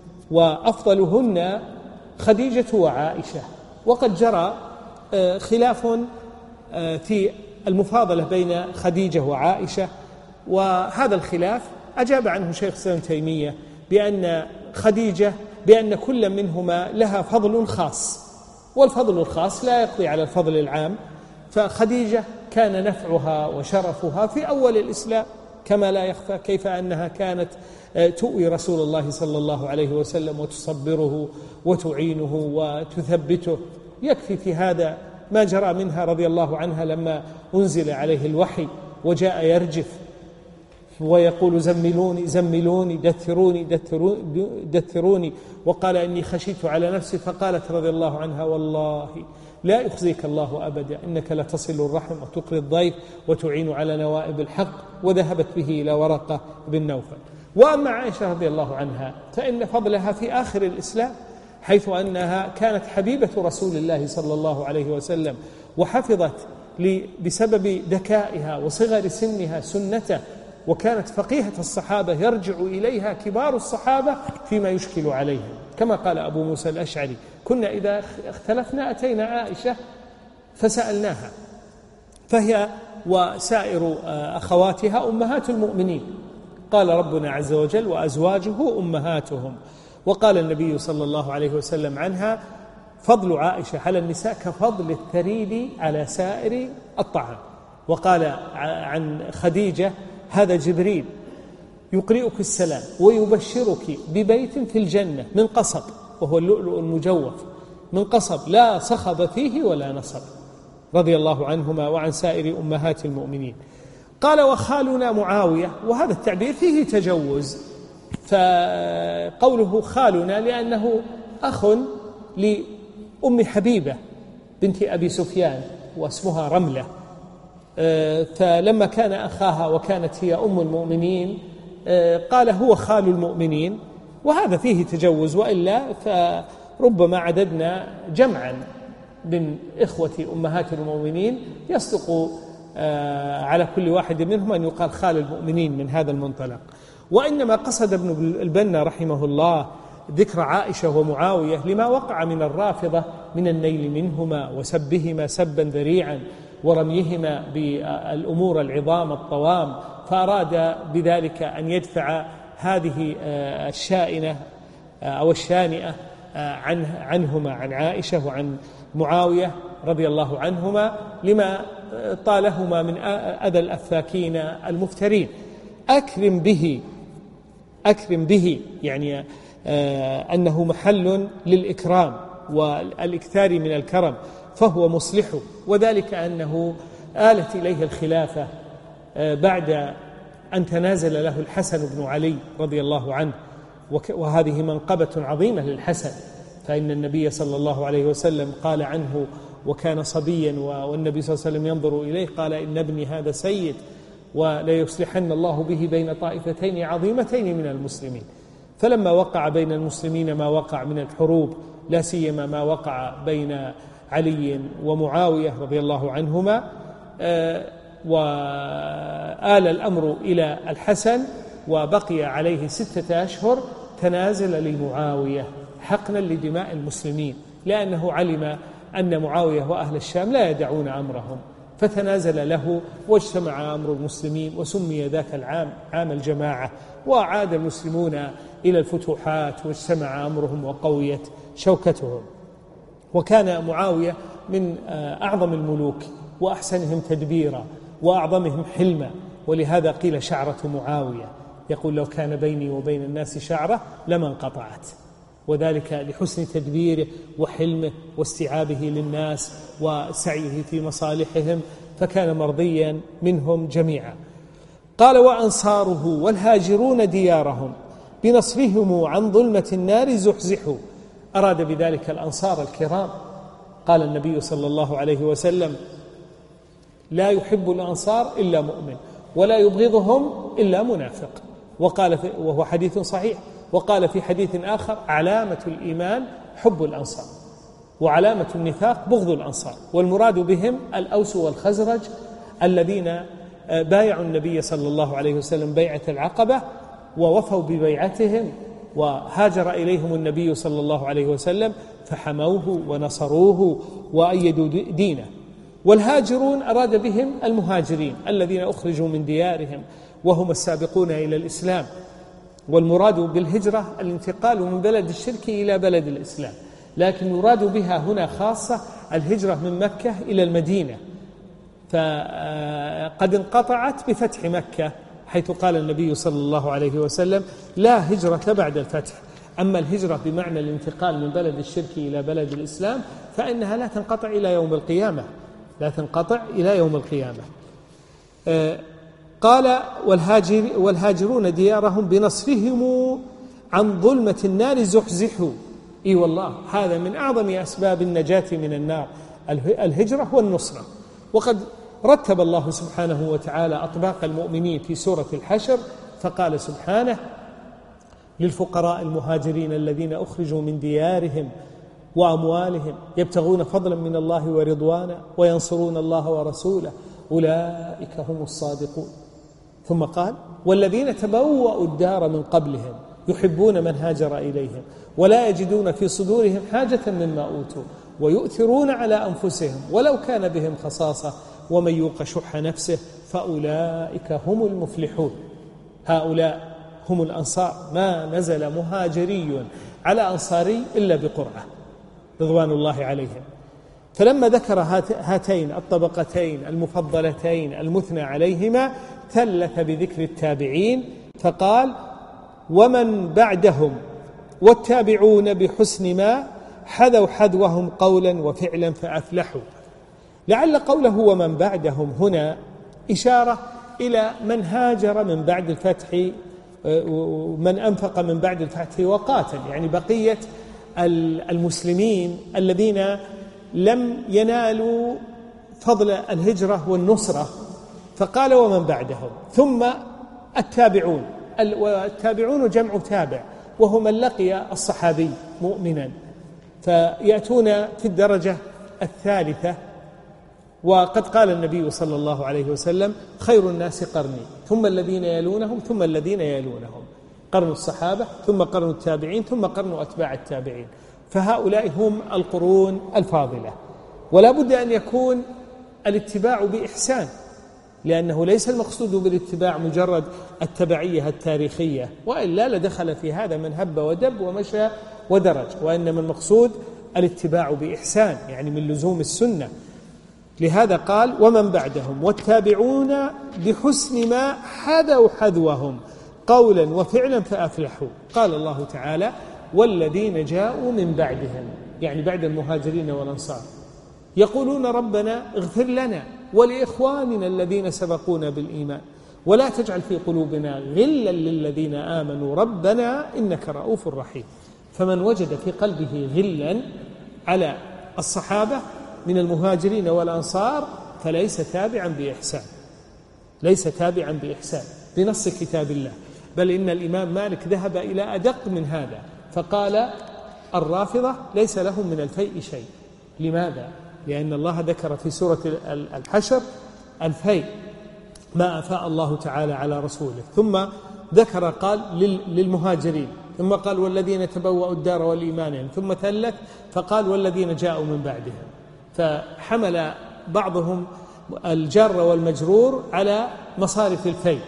وأفضلهن خديجة وعائشة. وقد جرى خلاف في المفاضلة بين خديجة وعائشة، وهذا الخلاف أجاب عنه شيخ الإسلام ابن تيمية بأن خديجة بأن كل منهما لها فضل خاص، والفضل الخاص لا يقضي على الفضل العام. فخديجة كان نفعها وشرفها في أول الإسلام، كما لا يخفى كيف أنها كانت تؤوي رسول الله صلى الله عليه وسلم وتصبره وتعينه وتثبته. يكفي في هذا ما جرى منها رضي الله عنها لما أنزل عليه الوحي وجاء يرجف ويقول زملوني زملوني دثروني دثروني، وقال إني خشيت على نفسي، فقالت رضي الله عنها والله لا يخزيك الله أبدا، إنك لتصل الرحم وتقري الضيف وتعين على نوائب الحق، وذهبت به إلى ورقة بن نوفل. وأما عائشة رضي الله عنها فإن فضلها في آخر الإسلام، حيث أنها كانت حبيبة رسول الله صلى الله عليه وسلم، وحفظت بسبب ذكائها وصغر سنها سنته، وكانت فقيهة الصحابة يرجع إليها كبار الصحابة فيما يشكل عليهم، كما قال أبو موسى الأشعري: كنا إذا اختلفنا أتينا عائشة فسألناها، فهي وسائر أخواتها أمهات المؤمنين. قال ربنا عز وجل: وأزواجه أمهاتهم. وقال النبي صلى الله عليه وسلم عنها: فضل عائشة على النساء كفضل الثريد على سائر الطعام. وقال عن خديجة: هذا جبريل يقرئك السلام ويبشرك ببيت في الجنة من قصب، وهو اللؤلؤ المجوف، من قصب لا صخب فيه ولا نصب، رضي الله عنهما وعن سائر أمهات المؤمنين. قال: وخالنا معاوية، وهذا التعبير فيه تجوز، فقوله خالنا لأنه أخ لأم حبيبة بنت أبي سفيان واسمها رملة، فلما كان أخاها وكانت هي أم المؤمنين قال هو خال المؤمنين، وهذا فيه تجوز، وإلا فربما عددنا جمعا من إخوة أمهات المؤمنين يصدق على كل واحد منهم أن يقال خال المؤمنين من هذا المنطلق. وإنما قصد ابن البنا رحمه الله ذكر عائشة ومعاوية لما وقع من الرافضة من النيل منهما وسبهما سبا ذريعا ورميهما بالأمور العظام الطوام، فأراد بذلك أن يدفع هذه الشائنة أو الشانئة عنهما، عن عائشة وعن معاوية رضي الله عنهما، لما طالهما من أذى الأفاكين المفترين. أكرم به أكرم به يعني أنه محل للإكرام والإكثار من الكرم، فهو مصلح، وذلك أنه آلت إليه الخلافة بعد أن تنازل له الحسن بن علي رضي الله عنه، وهذه منقبة عظيمة للحسن، فإن النبي صلى الله عليه وسلم قال عنه وكان صبيا والنبي صلى الله عليه وسلم ينظر إليه قال: إن ابني هذا سيد ولا يصلحن الله به بين طائفتين عظيمتين من المسلمين. فلما وقع بين المسلمين ما وقع من الحروب، لا سيما ما وقع بين علي ومعاوية رضي الله عنهما، وآل الأمر إلى الحسن وبقي عليه ستة أشهر، تنازل لمعاوية حقنا لدماء المسلمين، لأنه علم أن معاوية وأهل الشام لا يدعون أمرهم، فتنازل له واجتمع أمر المسلمين، وسمي ذاك العام عام الجماعة، وعاد المسلمون إلى الفتوحات واجتمع أمرهم وقويت شوكتهم. وكان معاوية من أعظم الملوك وأحسنهم تدبيرا وأعظمهم حلما، ولهذا قيل شعرة معاوية، يقول: لو كان بيني وبين الناس شعرة لما انقطعت، وذلك لحسن تدبيره وحلمه واستيعابه للناس وسعيه في مصالحهم، فكان مرضيا منهم جميعا. قال: وأنصاره والهاجرون ديارهم بنصرهم عن ظلمة النار زحزحوا. أراد بذلك الأنصار الكرام. قال النبي صلى الله عليه وسلم: لا يحب الأنصار إلا مؤمن ولا يبغضهم إلا منافق. وقال في وهو حديث صحيح. وقال في حديث آخر: علامة الإيمان حب الأنصار، وعلامة النفاق بغض الأنصار. والمراد بهم الأوس والخزرج الذين بايعوا النبي صلى الله عليه وسلم بيعة العقبة ووفوا ببيعتهم، وهاجر إليهم النبي صلى الله عليه وسلم فحموه ونصروه وأيدوا دينه. والهاجرون أراد بهم المهاجرين الذين أخرجوا من ديارهم وهم السابقون إلى الإسلام. والمراد بالهجرة الانتقال من بلد الشرك إلى بلد الإسلام، لكن يراد بها هنا خاصة الهجرة من مكة إلى المدينة، فقد انقطعت بفتح مكة، حيث قال النبي صلى الله عليه وسلم: لا هجرة بعد الفتح. أما الهجرة بمعنى الانتقال من بلد الشرك إلى بلد الإسلام فإنها لا تنقطع إلى يوم القيامة، لا تنقطع إلى يوم القيامة. قال والهاجر والهاجرون ديارهم بنصرهم عن ظلمة النار زحزحوا. إي والله هذا من أعظم أسباب النجاة من النار، الهجرة والنصرة. وقد رتب الله سبحانه وتعالى أطباق المؤمنين في سورة الحشر فقال سبحانه: للفقراء المهاجرين الذين أخرجوا من ديارهم وأموالهم يبتغون فضلا من الله ورضوانا وينصرون الله ورسوله أولئك هم الصادقون. ثم قال: والذين تبوأوا الدار من قبلهم يحبون من هاجر إليهم ولا يجدون في صدورهم حاجة مما أوتوا ويؤثرون على أنفسهم ولو كان بهم خصاصة ومن يوق شح نفسه فأولئك هم المفلحون. هؤلاء هم الأنصار، ما نزل مهاجري على أنصاري إلا بقرعة رضوان الله عليهم. فلما ذكر هاتين الطبقتين المفضلتين المثنى عليهما ثلث بذكر التابعين فقال: ومن بعدهم والتابعون بحسن ما حذوا حذوهم قولا وفعلا فأفلحوا. لعل قوله ومن بعدهم هنا إشارة إلى من هاجر من بعد الفتح، من أنفق من بعد الفتح وقاتل، يعني بقية المسلمين الذين لم ينالوا فضل الهجرة والنصرة. فقال ومن بعدهم، ثم التابعون، والتابعون جمع تابع وهو من لقي الصحابي مؤمنا، فيأتون في الدرجة الثالثة. وقد قال النبي صلى الله عليه وسلم: خير الناس قرني ثم الذين يلونهم ثم الذين يلونهم، قرن الصحابة ثم قرن التابعين ثم قرن أتباع التابعين. فهؤلاء هم القرون الفاضلة. ولا بد أن يكون الاتباع بإحسان، لأنه ليس المقصود بالاتباع مجرد التبعية التاريخية، وإلا لدخل في هذا من هب ودب ومشى ودرج، وإنما المقصود الاتباع بإحسان، يعني من لزوم السنة. لهذا قال ومن بعدهم والتابعون بحسن ما حذوا حذوهم قولا وفعلا فأفلحوا. قال الله تعالى: والذين جاءوا من بعدهم، يعني بعد المهاجرين والأنصار، يقولون ربنا اغفر لنا ولإخواننا الذين سبقونا بالإيمان ولا تجعل في قلوبنا غلا للذين آمنوا ربنا إنك رؤوف رحيم. فمن وجد في قلبه غلا على الصحابة من المهاجرين والأنصار فليس تابعا بإحسان، ليس تابعا بإحسان بنص كتاب الله. بل إن الإمام مالك ذهب إلى أدق من هذا فقال: الرافضة ليس لهم من الفيء شيء. لماذا؟ لأن الله ذكر في سورة الحشر الفيء ما أفاء الله تعالى على رسوله، ثم ذكر قال للمهاجرين، ثم قال والذين تبوأوا الدار والإيمان، ثم ثلث فقال والذين جاءوا من بعدهم. فحمل بعضهم الجر والمجرور على مصارف الفيء،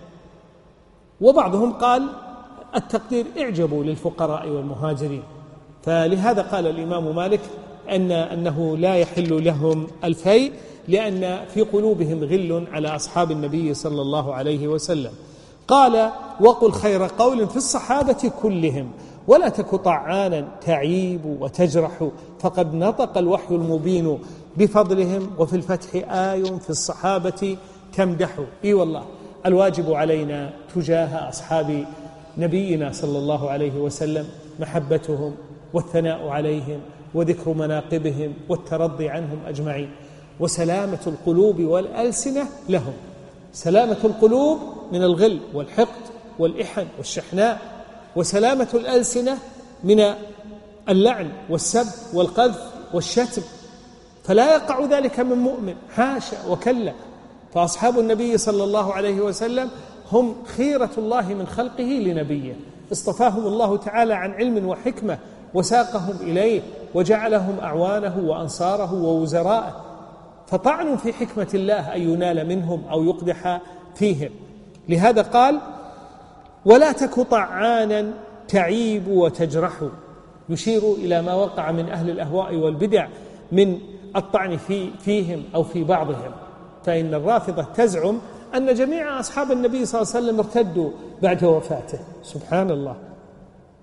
وبعضهم قال التقدير اعجبوا للفقراء والمهاجرين. فلهذا قال الإمام مالك أن أنه لا يحل لهم الفيء، لأن في قلوبهم غل على أصحاب النبي صلى الله عليه وسلم. قال: وقل خير قول في الصحابة كلهم ولا تك طعانا تعيب وتجرح، فقد نطق الوحي المبين بفضلهم وفي الفتح آي في الصحابة تمدح. إي والله الواجب علينا تجاه أصحاب نبينا صلى الله عليه وسلم محبتهم والثناء عليهم وذكر مناقبهم والترضي عنهم أجمعين، وسلامة القلوب والألسنة لهم، سلامة القلوب من الغل والحقد والإحن والشحناء، وسلامة الألسنة من اللعن والسب والقذف والشتم، فلا يقع ذلك من مؤمن، حاشا وكلا. فأصحاب النبي صلى الله عليه وسلم هم خيرة الله من خلقه لنبيه، اصطفاهم الله تعالى عن علم وحكمة وساقهم إليه وجعلهم أعوانه وأنصاره ووزراءه، فطعن في حكمة الله أن ينال منهم أو يقدح فيهم. لهذا قال: ولا تك طعانا تعيب وتجرح، يشير إلى ما وقع من أهل الأهواء والبدع من الطعن في فيهم أو في بعضهم. فإن الرافضة تزعم أن جميع أصحاب النبي صلى الله عليه وسلم ارتدوا بعد وفاته. سبحان الله،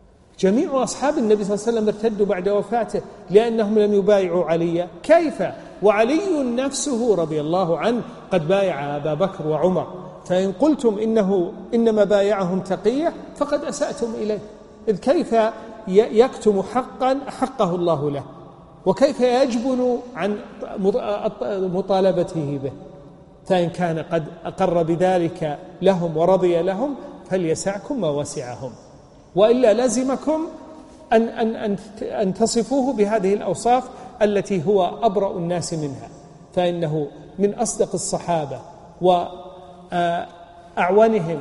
جميع أصحاب النبي صلى الله عليه وسلم ارتدوا بعد وفاته لأنهم لم يبايعوا عليا. كيف وعلي نفسه رضي الله عنه قد بايع أبا بكر وعمر، فإن قلتم إنه إنما بايعهم تقية فقد أسأتم إليه، إذ كيف يكتم حقا حقه الله له، وكيف يجبن عن مطالبته به؟ فإن كان قد أقر بذلك لهم ورضي لهم فليسعكم ما وسعهم، وإلا لزمكم أن, أن, أن, أن تصفوه بهذه الأوصاف التي هو أبرأ الناس منها، فإنه من أصدق الصحابة وأعونهم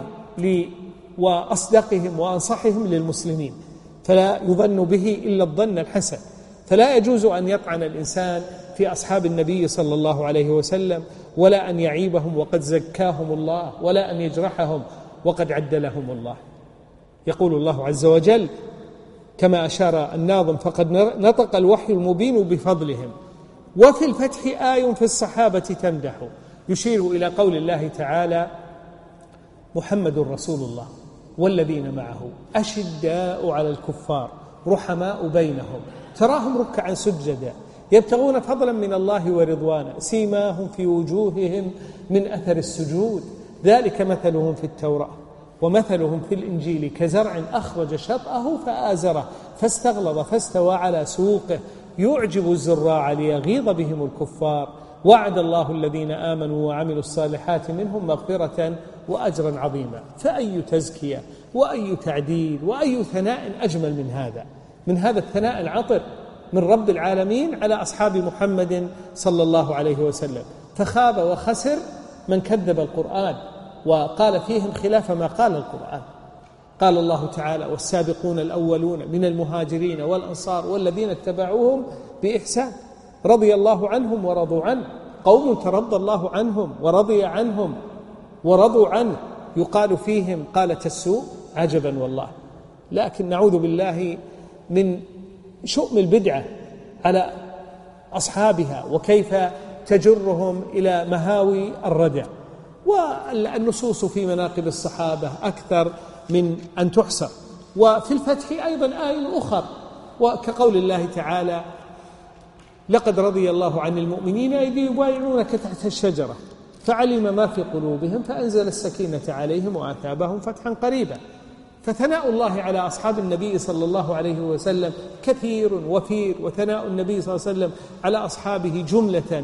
وأصدقهم وأنصحهم للمسلمين، فلا يظن به إلا الظن الحسن، فلا يجوز أن يطعن الإنسان في أصحاب النبي صلى الله عليه وسلم، ولا أن يعيبهم وقد زكاهم الله، ولا أن يجرحهم وقد عدلهم الله. يقول الله عز وجل كما أشار الناظم: فقد نطق الوحي المبين بفضلهم، وفي الفتح آي في الصحابة تمدح، يشير إلى قول الله تعالى: محمد رسول الله والذين معه أشداء على الكفار رحماء بينهم تراهم ركعا سجدا يبتغون فضلا من الله ورضوانا سيماهم في وجوههم من أثر السجود ذلك مثلهم في التوراة ومثلهم في الإنجيل كزرع أخرج شطأه فآزره فاستغلظ فاستوى على سوقه يعجب الزراع ليغيظ بهم الكفار وعد الله الذين آمنوا وعملوا الصالحات منهم مغفرة وأجرا عظيما. فأي تزكية وأي تعديل وأي ثناء أجمل من هذا، من هذا الثناء العطر من رب العالمين على أصحاب محمد صلى الله عليه وسلم. فخاب وخسر من كذب القرآن وقال فيهم خلاف ما قال القرآن. قال الله تعالى: والسابقون الأولون من المهاجرين والأنصار والذين اتبعوهم بإحسان رضي الله عنهم ورضوا عنه، قوم ترضى الله عنهم ورضي عنهم ورضوا عنه يقال فيهم قالة السوء عجبا والله. لكن نعوذ بالله من شؤم البدعة على أصحابها وكيف تجرهم إلى مهاوي الردع، والنصوص في مناقب الصحابة أكثر من أن تحصر. وفي الفتح أيضا آية أخرى وكقول الله تعالى: لقد رضي الله عن المؤمنين إذ يبايعونك تحت الشجرة فعلم ما في قلوبهم فأنزل السكينة عليهم وأثابهم فتحا قريبا. فثناء الله على أصحاب النبي صلى الله عليه وسلم كثير وفير، وثناء النبي صلى الله عليه وسلم على أصحابه جملة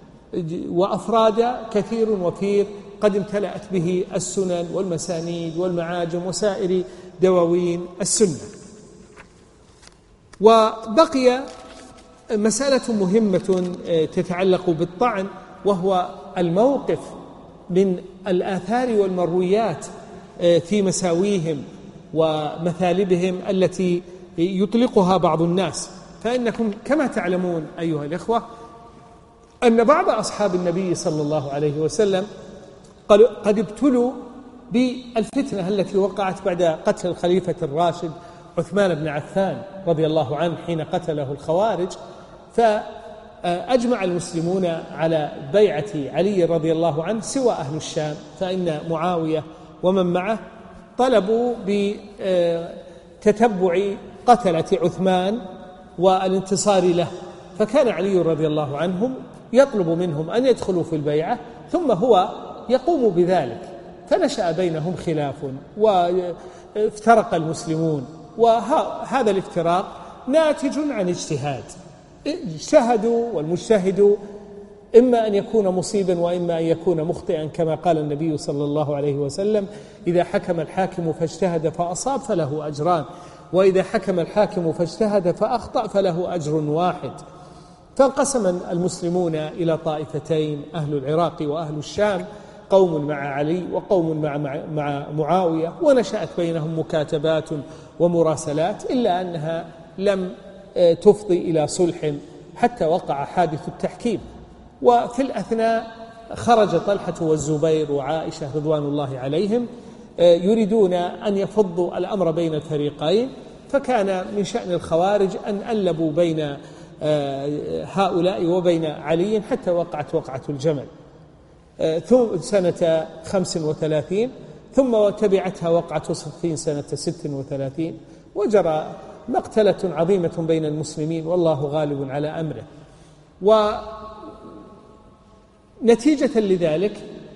وأفرادا كثير وفير قد امتلأت به السنن والمسانيد والمعاجم وسائر دواوين السنة. وبقي مسألة مهمة تتعلق بالطعن، وهو الموقف من الآثار والمرويات في مساويهم ومثالبهم التي يطلقها بعض الناس. فإنكم كما تعلمون أيها الإخوة أن بعض أصحاب النبي صلى الله عليه وسلم قد ابتلوا بالفتنة التي وقعت بعد قتل الخليفة الراشد عثمان بن عفان رضي الله عنه حين قتله الخوارج. فأجمع المسلمون على بيعة علي رضي الله عنه سوى أهل الشام، فإن معاوية ومن معه طلبوا بتتبع قتلة عثمان والانتصار له، فكان علي رضي الله عنهم يطلب منهم أن يدخلوا في البيعة ثم هو يقوم بذلك، فنشأ بينهم خلاف وافترق المسلمون. وهذا الافتراق ناتج عن اجتهاد، اجتهدوا والمجتهد إما أن يكون مصيبا وإما أن يكون مخطئا، كما قال النبي صلى الله عليه وسلم: إذا حكم الحاكم فاجتهد فأصاب فله أجران، وإذا حكم الحاكم فاجتهد فأخطأ فله أجر واحد. فانقسم المسلمون إلى طائفتين: أهل العراق وأهل الشام، قوم مع علي وقوم مع, مع معاوية، ونشأت بينهم مكاتبات ومراسلات، إلا أنها لم تفضي إلى صلح حتى وقع حادث التحكيم. وفي الأثناء خرج طلحة والزبير وعائشة رضوان الله عليهم يريدون أن يفضوا الأمر بين الفريقين، فكان من شأن الخوارج أن ألبوا بين هؤلاء وبين علي حتى وقعت وقعة الجمل ثم سنة خمس وثلاثين، ثم تبعتها وقعة صفين سنة ست وثلاثين، وجرى مقتلة عظيمة بين المسلمين والله غالب على أمره. نتيجة لذلك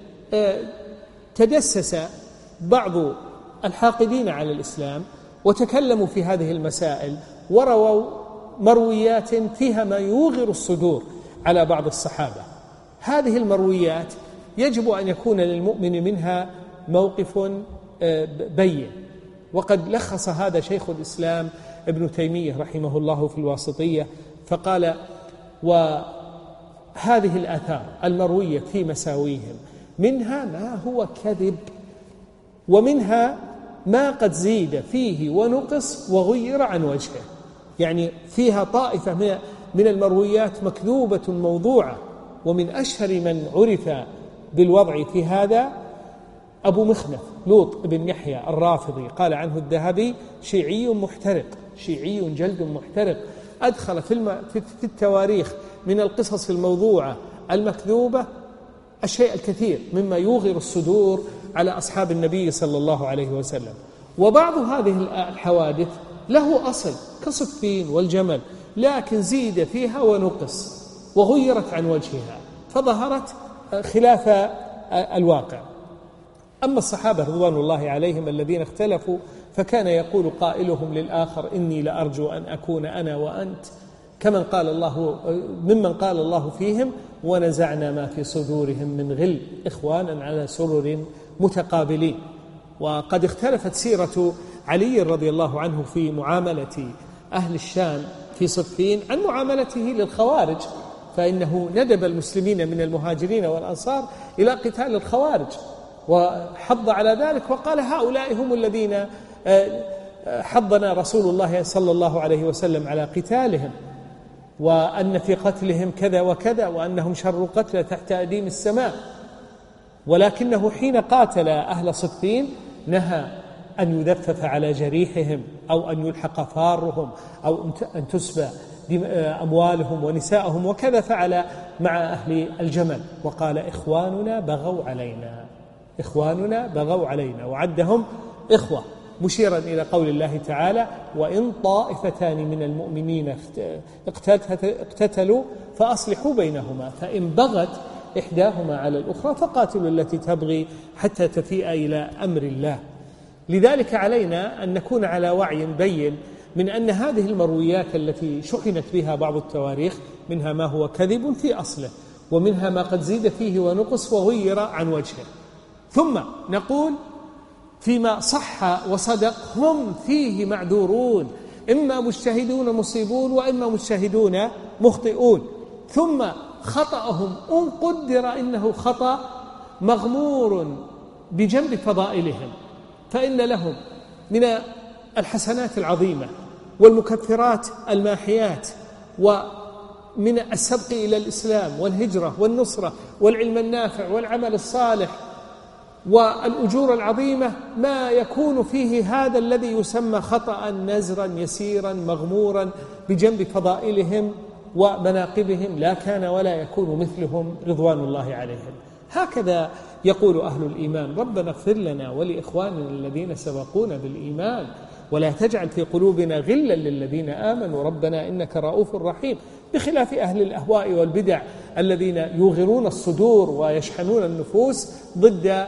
تدسس بعض الحاقدين على الإسلام وتكلموا في هذه المسائل ورووا مرويات فيها ما يوغر الصدور على بعض الصحابة. هذه المرويات يجب أن يكون للمؤمن منها موقف بين، وقد لخص هذا شيخ الإسلام ابن تيمية رحمه الله في الواسطية فقال: وهذه الآثار المروية في مساويهم منها ما هو كذب، ومنها ما قد زيد فيه ونقص وغير عن وجهه. يعني فيها طائفة من المرويات مكذوبة موضوعة، ومن أشهر من عرف بالوضع في هذا أبو مخنف لوط بن يحيى الرافضي، قال عنه الذهبي: شيعي محترق، شيعي جلد محترق، أدخل في التواريخ من القصص الموضوعة المكذوبة الشيء الكثير مما يوغر الصدور على أصحاب النبي صلى الله عليه وسلم. وبعض هذه الحوادث له أصل كصفين والجمل، لكن زيد فيها ونقص وغيرت عن وجهها فظهرت خلاف الواقع. أما الصحابة رضوان الله عليهم الذين اختلفوا فكان يقول قائلهم للآخر: إني لأرجو أن أكون أنا وأنت كمن قال الله ممن قال الله فيهم: ونزعنا ما في صدورهم من غل إخوانا على سرر متقابلين. وقد اختلفت سيرة علي رضي الله عنه في معاملة أهل الشام في صفين عن معاملته للخوارج، فإنه ندب المسلمين من المهاجرين والأنصار إلى قتال الخوارج وحض على ذلك، وقال: هؤلاء هم الذين حضنا رسول الله صلى الله عليه وسلم على قتالهم، وأن في قتلهم كذا وكذا، وأنهم شر قتل تحت أديم السماء. ولكنه حين قاتل أهل صفين نهى أن يدفف على جريحهم أو أن يلحق فارهم أو أن تسبى أموالهم ونساءهم، وكذا فعل مع أهل الجمل، وقال: إخواننا بغوا علينا، إخواننا بغوا علينا، وعدهم إخوة، مشيرا إلى قول الله تعالى: وإن طائفتان من المؤمنين اقتتلوا فأصلحوا بينهما، فإن بغت إحداهما على الأخرى فقاتلوا التي تبغي حتى تفيء إلى أمر الله. لذلك علينا أن نكون على وعي بين من أن هذه المرويات التي شحنت بها بعض التواريخ منها ما هو كذب في أصله، ومنها ما قد زيد فيه ونقص وغير عن وجهه. ثم نقول فيما صح وصدق هم فيه معذورون، إما مجتهدون مصيبون وإما مجتهدون مخطئون. ثم خطأهم إن قدر إنه خطأ مغمور بجنب فضائلهم، فإن لهم من الحسنات العظيمة والمكفرات الماحيات، ومن السبق إلى الإسلام والهجرة والنصرة والعلم النافع والعمل الصالح والأجور العظيمة ما يكون فيه هذا الذي يسمى خطأ نزرا يسيرا مغمورا بجنب فضائلهم ومناقبهم، لا كان ولا يكون مثلهم رضوان الله عليهم. هكذا يقول أهل الإيمان: ربنا اغفر لنا ولإخواننا الذين سبقونا بالإيمان ولا تجعل في قلوبنا غلا للذين آمنوا ربنا إنك رؤوف رحيم، بخلاف أهل الأهواء والبدع الذين يوغرون الصدور ويشحنون النفوس ضد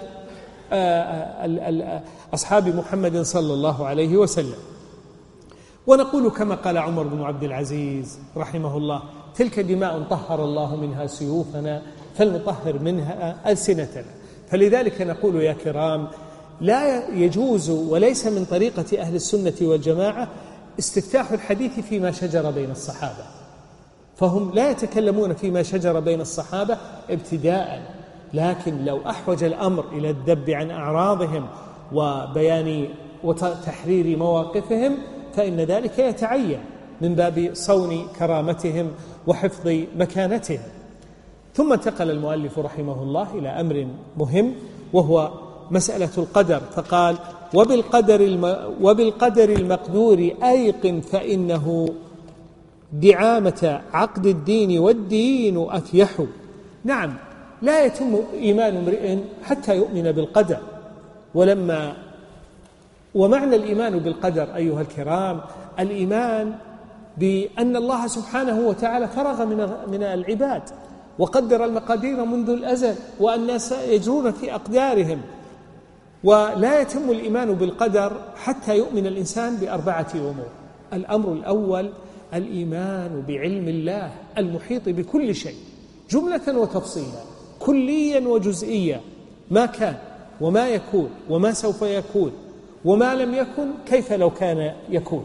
أصحاب محمد صلى الله عليه وسلم. ونقول كما قال عمر بن عبد العزيز رحمه الله: تلك دماء طهر الله منها سيوفنا فلنطهر منها ألسنتنا. فلذلك نقول يا كرام: لا يجوز وليس من طريقة أهل السنة والجماعة استفتاح الحديث فيما شجر بين الصحابة، فهم لا يتكلمون فيما شجر بين الصحابة ابتداء، لكن لو أحوج الأمر إلى الذب عن أعراضهم وبيان وتحرير مواقفهم فإن ذلك يتعين من باب صون كرامتهم وحفظ مكانتهم. ثم انتقل المؤلف رحمه الله إلى أمر مهم وهو مسألة القدر، فقال: وبالقدر, الم وبالقدر المقدور أيقن فإنه دعامة عقد الدين والدين أفيح. نعم، لا يتم إيمان امرئ حتى يؤمن بالقدر. ولما ومعنى الإيمان بالقدر أيها الكرام الإيمان بأن الله سبحانه وتعالى فرغ من من العباد وقدر المقادير منذ الأزل، والناس يجرون في أقدارهم. ولا يتم الإيمان بالقدر حتى يؤمن الإنسان بأربعة أمور. الأمر الأول الإيمان بعلم الله المحيط بكل شيء جملة وتفصيلا، كليا وجزئيا، ما كان وما يكون وما سوف يكون وما لم يكن كيف لو كان يكون،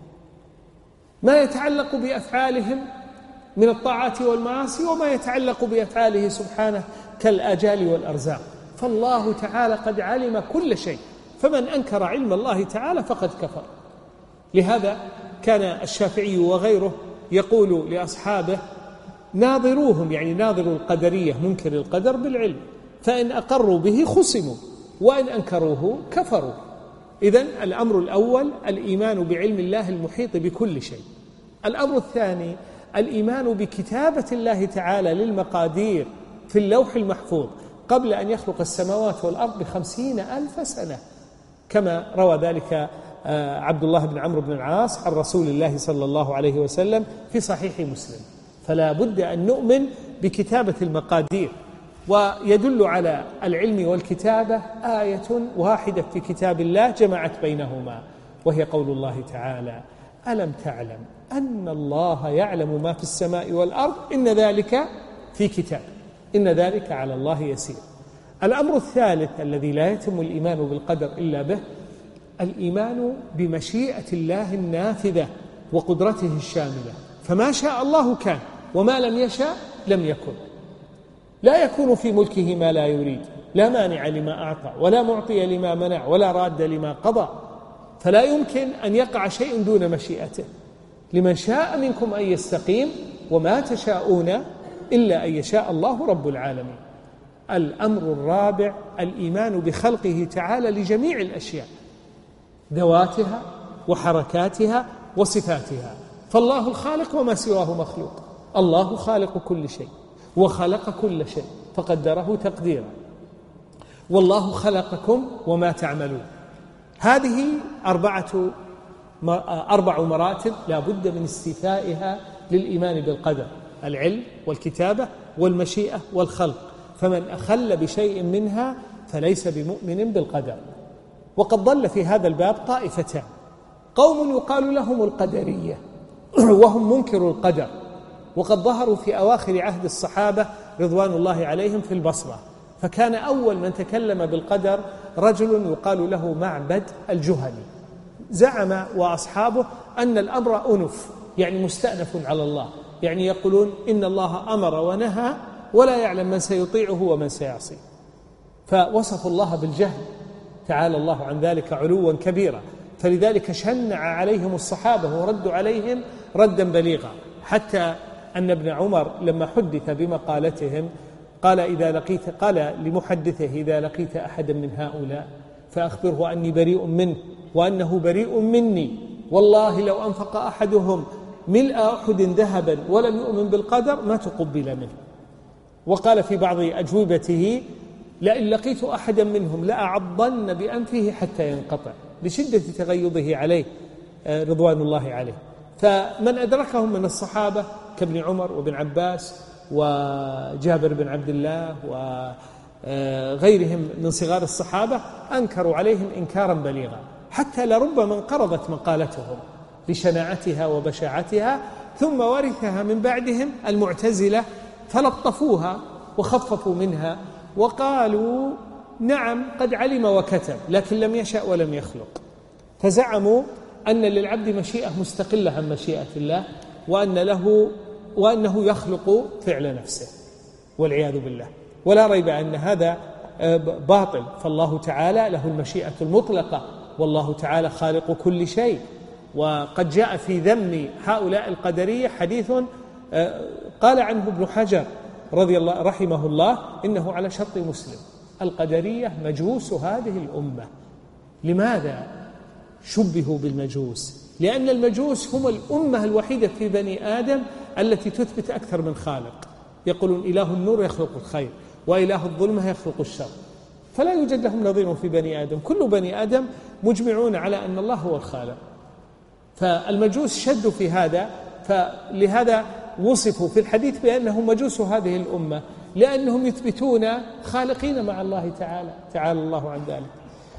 ما يتعلق بأفعالهم من الطاعات والمعاصي وما يتعلق بأفعاله سبحانه كالآجال والأرزاق. فالله تعالى قد علم كل شيء، فمن أنكر علم الله تعالى فقد كفر. لهذا كان الشافعي وغيره يقول لأصحابه ناظروهم، يعني ناظروا القدرية منكر القدر بالعلم، فإن أقروا به خصموا وإن أنكروه كفروا. إذن الأمر الأول الإيمان بعلم الله المحيط بكل شيء. الأمر الثاني الإيمان بكتابة الله تعالى للمقادير في اللوح المحفوظ قبل أن يخلق السماوات والأرض بخمسين ألف سنة، كما روى ذلك عبد الله بن عمرو بن العاص عن رسول الله صلى الله عليه وسلم في صحيح مسلم. فلا بد أن نؤمن بكتابة المقادير. ويدل على العلم والكتابة آية واحدة في كتاب الله جمعت بينهما، وهي قول الله تعالى ألم تعلم أن الله يعلم ما في السماء والأرض إن ذلك في كتاب إن ذلك على الله يسير. الأمر الثالث الذي لا يتم الإيمان بالقدر إلا به الإيمان بمشيئة الله النافذة وقدرته الشاملة، فما شاء الله كان وما لم يشاء لم يكن. لا يكون في ملكه ما لا يريد، لا مانع لما أعطى ولا معطي لما منع ولا راد لما قضى، فلا يمكن أن يقع شيء دون مشيئته. لمن شاء منكم أن يستقيم وما تشاءون إلا أن يشاء الله رب العالمين. الأمر الرابع الإيمان بخلقه تعالى لجميع الأشياء، ذواتها وحركاتها وصفاتها. فالله الخالق وما سواه مخلوق، الله خالق كل شيء وخلق كل شيء فقدره تقديرا، والله خلقكم وما تعملون. هذه أربعة أربع مراتب لا بد من استيفائها للإيمان بالقدر: العلم والكتابة والمشيئة والخلق. فمن أخل بشيء منها فليس بمؤمن بالقدر. وقد ضل في هذا الباب طائفتان: قوم يقال لهم القدرية وهم منكروا القدر، وقد ظهروا في أواخر عهد الصحابة رضوان الله عليهم في البصرة. فكان أول من تكلم بالقدر رجل يقال له معبد الجهني، زعم وأصحابه أن الأمر أنف، يعني مستأنف على الله، يعني يقولون إن الله أمر ونهى ولا يعلم من سيطيعه ومن سيعصيه، فوصفوا الله بالجهل تعالى الله عن ذلك علوا كبيرا. فلذلك شنع عليهم الصحابة وردوا عليهم ردا بليغا، حتى أن ابن عمر لما حدث بمقالتهم قال إذا لقيت قال لمحدثه إذا لقيت أحدا من هؤلاء فأخبره أني بريء منه وأنه بريء مني، والله لو أنفق أحدهم ملء أحد ذهبا ولم يؤمن بالقدر ما تقبل منه. وقال في بعض أجوبته لئن لقيت أحدا منهم لأعضن بأنفه حتى ينقطع، لشدة تغيظه عليه رضوان الله عليه. فمن أدركهم من الصحابة كابن عمر وابن عباس وجابر بن عبد الله وغيرهم من صغار الصحابة أنكروا عليهم إنكارا بليغا، حتى لربما انقرضت مقالتهم لشناعتها وبشاعتها، ثم ورثها من بعدهم المعتزلة فلطفوها وخففوا منها وقالوا نعم قد علم وكتب لكن لم يشأ ولم يخلق. فزعموا أن للعبد مشيئة مستقلة عن مشيئة الله، وأن له وأنه يخلق فعل نفسه والعياذ بالله. ولا ريب أن هذا باطل، فالله تعالى له المشيئة المطلقة، والله تعالى خالق كل شيء. وقد جاء في ذم هؤلاء القدرية حديث قال عنه ابن حجر رضي الله رحمه الله إنه على شرط مسلم: القدرية مجوس هذه الأمة. لماذا شبهوا بالمجوس؟ لأن المجوس هم الأمة الوحيدة في بني آدم التي تثبت أكثر من خالق. يقولون إله النور يخلق الخير وإله الظلمة يخلق الشر، فلا يوجد لهم نظير في بني آدم. كل بني آدم مجمعون على أن الله هو الخالق. فالمجوس شدوا في هذا، فلهذا وصفوا في الحديث بأنهم مجوس هذه الأمة لأنهم يثبتون خالقين مع الله تعالى تعالى الله عن ذلك.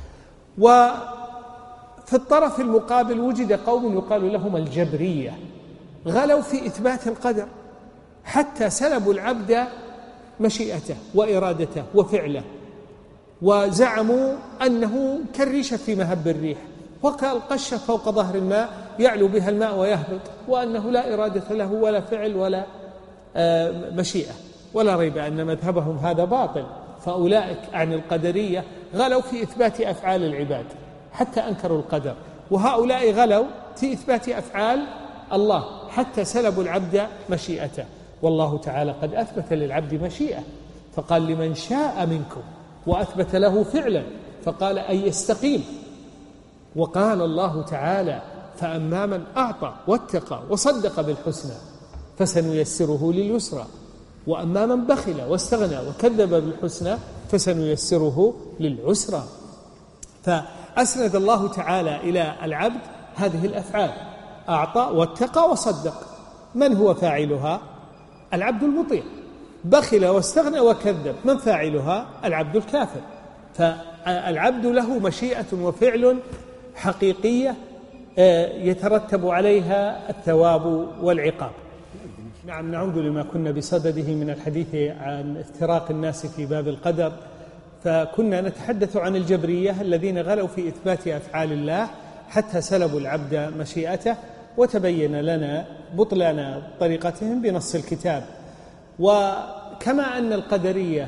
وفي الطرف المقابل وجد قوم يقال لهم الجبرية، غلوا في إثبات القدر حتى سلبوا العبد مشيئته وإرادته وفعله، وزعموا أنه كالريشة في مهب الريح وكالقشة فوق ظهر الماء يعلو بها الماء ويهبط، وأنه لا إرادة له ولا فعل ولا مشيئة. ولا ريب أن مذهبهم هذا باطل. فأولئك عن القدرية غلوا في إثبات أفعال العباد حتى أنكروا القدر، وهؤلاء غلوا في إثبات أفعال الله حتى سلبوا العبد مشيئته. والله تعالى قد أثبت للعبد مشيئة فقال لمن شاء منكم، وأثبت له فعلا فقال أن يستقيم. وقال الله تعالى فأما من أعطى واتقى وصدق بالحسنى فسنيسره لليسرى، وأما من بخل واستغنى وكذب بالحسنى فسنيسره للعسرى. فأسند الله تعالى إلى العبد هذه الأفعال: أعطى واتقى وصدق. من هو فاعلها؟ العبد المطيع. بخل واستغنى وكذب، من فاعلها؟ العبد الكافر. فالعبد له مشيئة وفعل حقيقية يترتب عليها الثواب والعقاب. نعم، نعود لما كنا بصدده من الحديث عن افتراق الناس في باب القدر. فكنا نتحدث عن الجبرية الذين غلوا في إثبات أفعال الله حتى سلبوا العبد مشيئته، وتبين لنا بطلان طريقتهم بنص الكتاب. وكما أن القدرية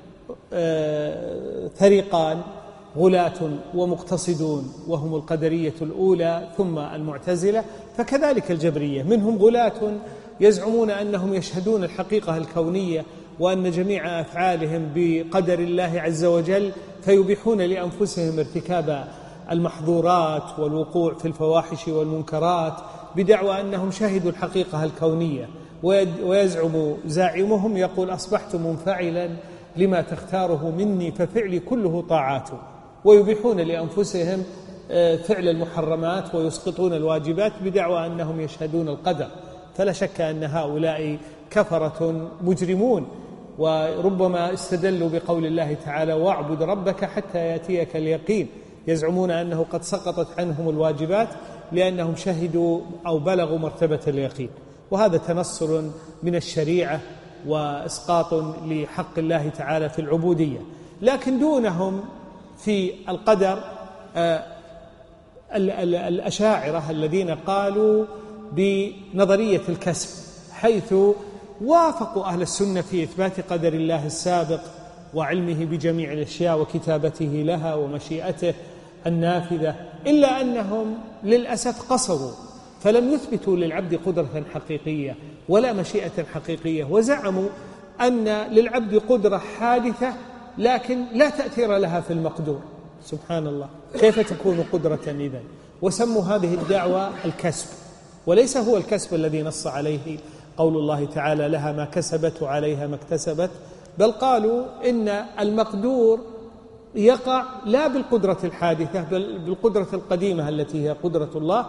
فريقان: غلاة ومقتصدون، وهم القدرية الأولى ثم المعتزلة، فكذلك الجبرية منهم غلاة يزعمون أنهم يشهدون الحقيقة الكونية وأن جميع أفعالهم بقدر الله عز وجل، فيبيحون لأنفسهم ارتكاب المحظورات والوقوع في الفواحش والمنكرات بدعوى أنهم شهدوا الحقيقة الكونية. ويزعم زاعمهم يقول: أصبحت منفعلا لما تختاره مني ففعلي كله طاعات. ويبيحون لأنفسهم فعل المحرمات ويسقطون الواجبات بدعوى أنهم يشهدون القدر. فلا شك أن هؤلاء كفرة مجرمون. وربما استدلوا بقول الله تعالى: واعبد ربك حتى يأتيك اليقين. يزعمون أنه قد سقطت عنهم الواجبات لأنهم شهدوا أو بلغوا مرتبة اليقين، وهذا تنصل من الشريعة وإسقاط لحق الله تعالى في العبودية. لكن دونهم في القدر الأشاعرة الذين قالوا بنظرية الكسب، حيث وافقوا أهل السنة في إثبات قدر الله السابق وعلمه بجميع الأشياء وكتابته لها ومشيئته النافذة، إلا أنهم للأسف قصروا فلم يثبتوا للعبد قدرة حقيقية ولا مشيئة حقيقية، وزعموا أن للعبد قدرة حادثة لكن لا تأثير لها في المقدور. سبحان الله، كيف تكون قدرة إذن؟ وسموا هذه الدعوة الكسب، وليس هو الكسب الذي نص عليه قول الله تعالى: لها ما كسبت وعليها ما اكتسبت، بل قالوا إن المقدور يقع لا بالقدرة الحادثة بل بالقدرة القديمة التي هي قدرة الله،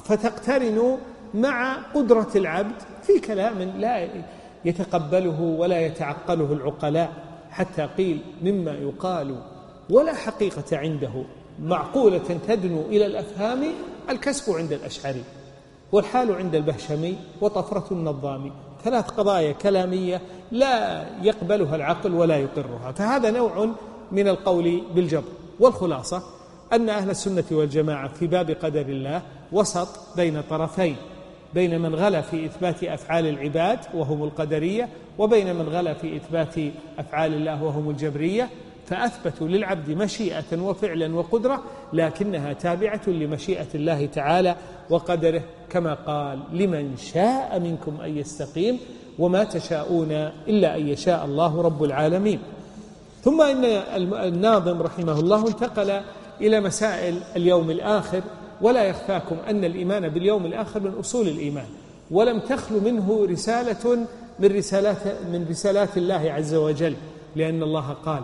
فتقترن مع قدرة العبد في كلام لا يتقبله ولا يتعقله العقلاء، حتى قيل مما يقال ولا حقيقة عنده معقولة تدنو إلى الأفهام الكسب عند الأشعري، والحال عند البهشمي، وطفرة النظامي. ثلاث قضايا كلامية لا يقبلها العقل ولا يقرها. فهذا نوع من القول بالجبر. والخلاصة أن أهل السنة والجماعة في باب قدر الله وسط بين طرفين، بين من غلا في إثبات أفعال العباد وهم القدرية، وبين من غلا في إثبات أفعال الله وهم الجبرية. فأثبتوا للعبد مشيئة وفعلا وقدرة، لكنها تابعة لمشيئة الله تعالى وقدره، كما قال: لمن شاء منكم أن يستقيم وما تشاءون إلا أن يشاء الله رب العالمين. ثم إن الناظم رحمه الله انتقل إلى مسائل اليوم الآخر. ولا يخفاكم أن الإيمان باليوم الآخر من أصول الإيمان، ولم تخل منه رسالة من رسالات, من رسالات الله عز وجل، لأن الله قال: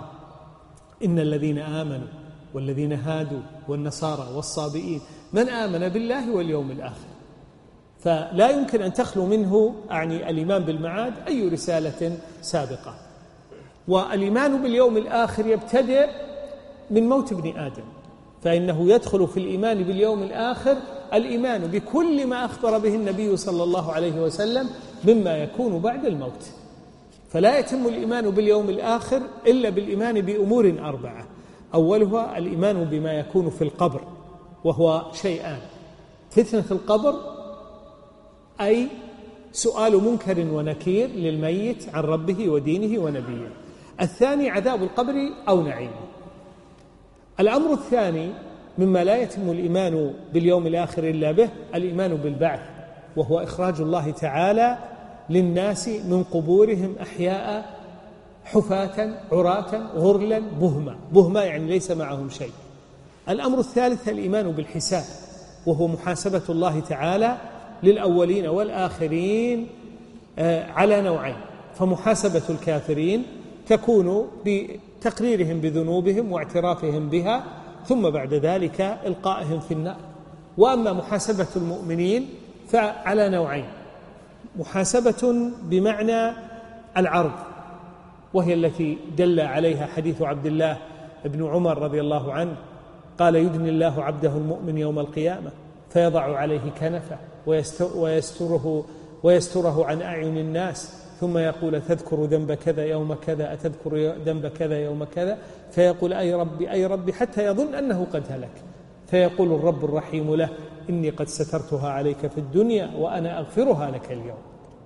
إن الذين آمنوا والذين هادوا والنصارى والصابئين من آمن بالله واليوم الآخر. فلا يمكن أن تخلو منه أعني الإيمان بالمعاد أي رسالة سابقة. والإيمان باليوم الآخر يبتدئ من موت ابن آدم، فإنه يدخل في الإيمان باليوم الآخر الإيمان بكل ما أخبر به النبي صلى الله عليه وسلم مما يكون بعد الموت. فلا يتم الإيمان باليوم الآخر إلا بالإيمان بأمور أربعة. أولها الإيمان بما يكون في القبر، وهو شيئان: فتنة القبر أي سؤال منكر ونكير للميت عن ربه ودينه ونبيه. الثاني عذاب القبر أو نعيمه. الأمر الثاني مما لا يتم الإيمان باليوم الآخر إلا به الإيمان بالبعث، وهو إخراج الله تعالى للناس من قبورهم أحياء حفاة عراة غرلا بهما. بهما يعني ليس معهم شيء. الأمر الثالث الإيمان بالحساب، وهو محاسبة الله تعالى للأولين والآخرين على نوعين: فمحاسبة الكافرين تكون بتقريرهم بذنوبهم واعترافهم بها ثم بعد ذلك إلقائهم في النار. وأما محاسبة المؤمنين فعلى نوعين: محاسبة بمعنى العرض، وهي التي دل عليها حديث عبد الله بن عمر رضي الله عنه قال: يدني الله عبده المؤمن يوم القيامة فيضع عليه كنفه ويستره, ويستره عن أعين الناس، ثم يقول: تذكر ذنب كذا يوم كذا، أتذكر ذنب كذا يوم كذا، فيقول: أي ربي أي ربي، حتى يظن أنه قد هلك، فيقول الرب الرحيم له: إني قد سترتها عليك في الدنيا وأنا أغفرها لك اليوم.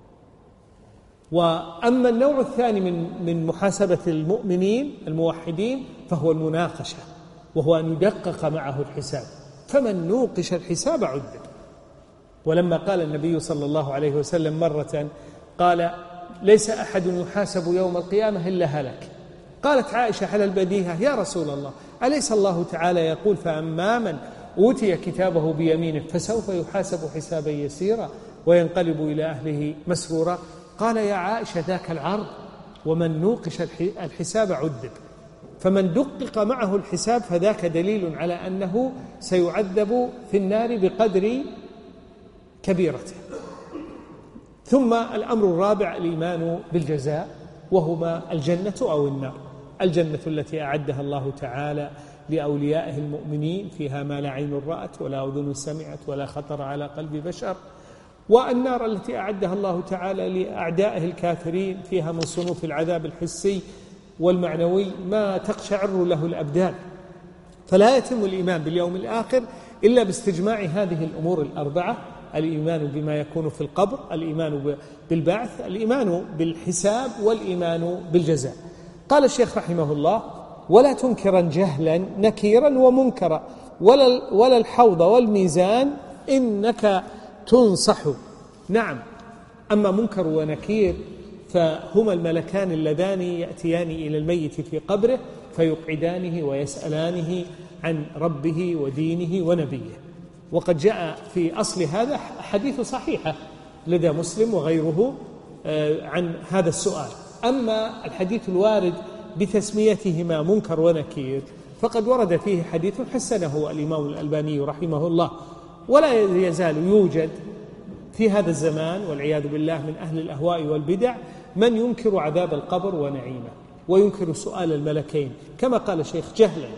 وأما النوع الثاني من من محاسبة المؤمنين الموحدين فهو المناقشة، وهو أن يدقق معه الحساب، فمن نوقش الحساب عذب. ولما قال النبي صلى الله عليه وسلم مرة قال: ليس أحد يحاسب يوم القيامة إلا هلك. قالت عائشة على البديهة: يا رسول الله، أليس الله تعالى يقول: فأما من أوتي كتابه بيمينه فسوف يحاسب حسابا يسيرا وينقلب إلى أهله مسرورا؟ قال: يا عائشة ذاك العرض، ومن نوقش الحساب عذب. فمن دقق معه الحساب فذاك دليل على أنه سيعذب في النار بقدر كبيرته. ثم الأمر الرابع الإيمان بالجزاء، وهما الجنة أو النار. الجنة التي أعدها الله تعالى لأوليائه المؤمنين فيها ما لا عين رأت ولا أذن سمعت ولا خطر على قلب بشر، والنار التي أعدها الله تعالى لأعدائه الكافرين فيها من صنوف العذاب الحسي والمعنوي ما تقشعر له الأبدان. فلا يتم الإيمان باليوم الآخر إلا باستجماع هذه الأمور الأربعة: الإيمان بما يكون في القبر، الإيمان بالبعث، الإيمان بالحساب، والإيمان بالجزاء. قال الشيخ رحمه الله: ولا تنكرا جهلا نكيرا ومنكرا ولا, ولا الحوض والميزان إنك تنصح. نعم، أما منكر ونكير فهما الملكان اللذان يأتيان إلى الميت في قبره فيقعدانه ويسألانه عن ربه ودينه ونبيه. وقد جاء في أصل هذا حديث صحيحة لدى مسلم وغيره عن هذا السؤال. أما الحديث الوارد بتسميتهما منكر ونكير فقد ورد فيه حديث حسنه الإمام الألباني رحمه الله. ولا يزال يوجد في هذا الزمان والعياذ بالله من أهل الأهواء والبدع من ينكر عذاب القبر ونعيمه وينكر سؤال الملكين كما قال الشيخ جهلا.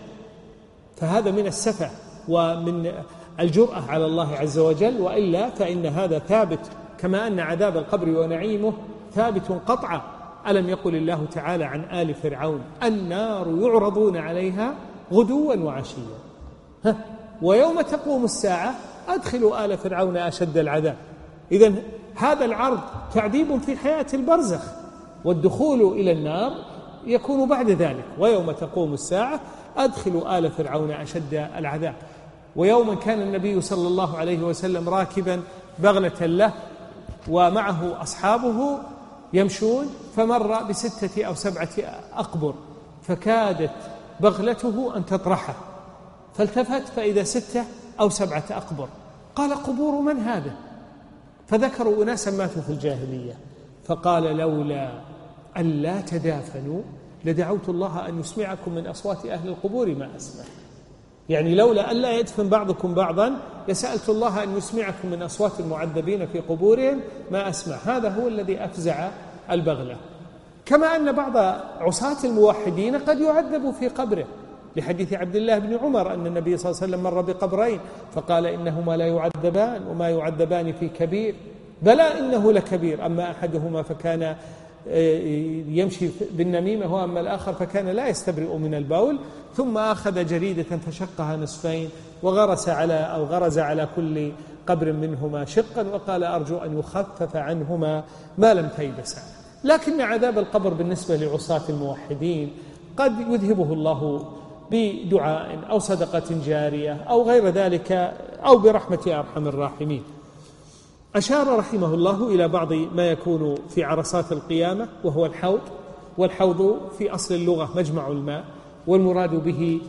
فهذا من السفه ومن الجرأة على الله عز وجل، وإلا فإن هذا ثابت، كما أن عذاب القبر ونعيمه ثابت قطعا. ألم يقل الله تعالى عن آل فرعون: النار يعرضون عليها غدوا وعشيا، ويوم تقوم الساعة أدخلوا آل فرعون أشد العذاب. إذن هذا العرض تعذيب في حياة البرزخ، والدخول إلى النار يكون بعد ذلك. ويوم تقوم الساعة أدخلوا آل فرعون أشد العذاب. ويوما كان النبي صلى الله عليه وسلم راكبا بغلة له ومعه أصحابه يمشون، فمر بستة أو سبعة أقبر فكادت بغلته أن تطرحه، فالتفت فإذا ستة أو سبعة أقبر. قال: قبور من هذا؟ فذكروا أناسا ماتوا في الجاهلية، فقال: لولا أن لا تدافنوا لدعوت الله أن يسمعكم من أصوات أهل القبور ما أسمع. يعني لولا ألا يدفن بعضكم بعضا لسألت الله أن يسمعكم من أصوات المعذبين في قبورهم ما أسمع. هذا هو الذي أفزع البغلة. كما أن بعض عصاة الموحدين قد يعذبوا في قبره، لحديث عبد الله بن عمر أن النبي صلى الله عليه وسلم مر بقبرين فقال إنهما لا يعذبان وما يعذبان في كبير، بلى إنه لكبير، أما أحدهما فكان يمشي بالنميمة وأما الآخر فكان لا يستبرئ من البول، ثم أخذ جريدة فشقها نصفين وغرس على أو غرز على كل قبر منهما شقا وقال أرجو أن يخفف عنهما ما لم تيبسا. لكن عذاب القبر بالنسبة لعصاة الموحدين قد يذهبه الله بدعاء أو صدقة جارية أو غير ذلك أو برحمة أرحم الراحمين. أشار رحمه الله إلى بعض ما يكون في عرصات القيامة وهو الحوض، والحوض في أصل اللغة مجمع الماء، والمراد به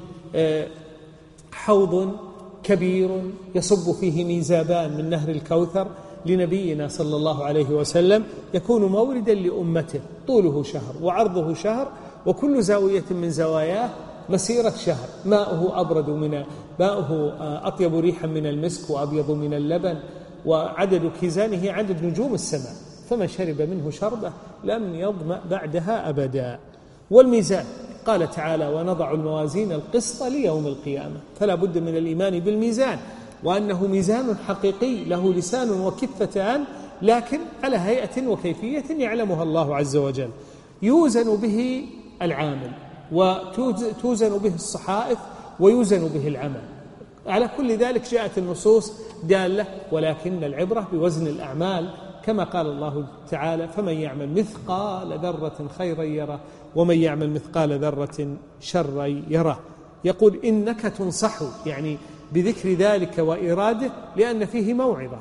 حوض كبير يصب فيه ميزابان من نهر الكوثر لنبينا صلى الله عليه وسلم، يكون موردا لأمته، طوله شهر وعرضه شهر وكل زاوية من زواياه مسيرة شهر، ماؤه أبرد من ماؤه أطيب ريحا من المسك وأبيض من اللبن، وعدد كيزانه عدد نجوم السماء، فمن شرب منه شربة لم يظمأ بعدها أبدا. والميزان قال تعالى ونضع الموازين القسط ليوم القيامة، فلا بد من الإيمان بالميزان، وأنه ميزان حقيقي له لسان وكفتان، لكن على هيئة وكيفية يعلمها الله عز وجل، يوزن به العامل وتوزن به الصحائف ويوزن به العمل. على كل ذلك جاءت النصوص دالة، ولكن العبرة بوزن الأعمال، كما قال الله تعالى فمن يعمل مثقال ذرة خيرا يره ومن يعمل مثقال ذرة شرا يره. يقول إنك تنصح، يعني بذكر ذلك وإراده لأن فيه موعظة.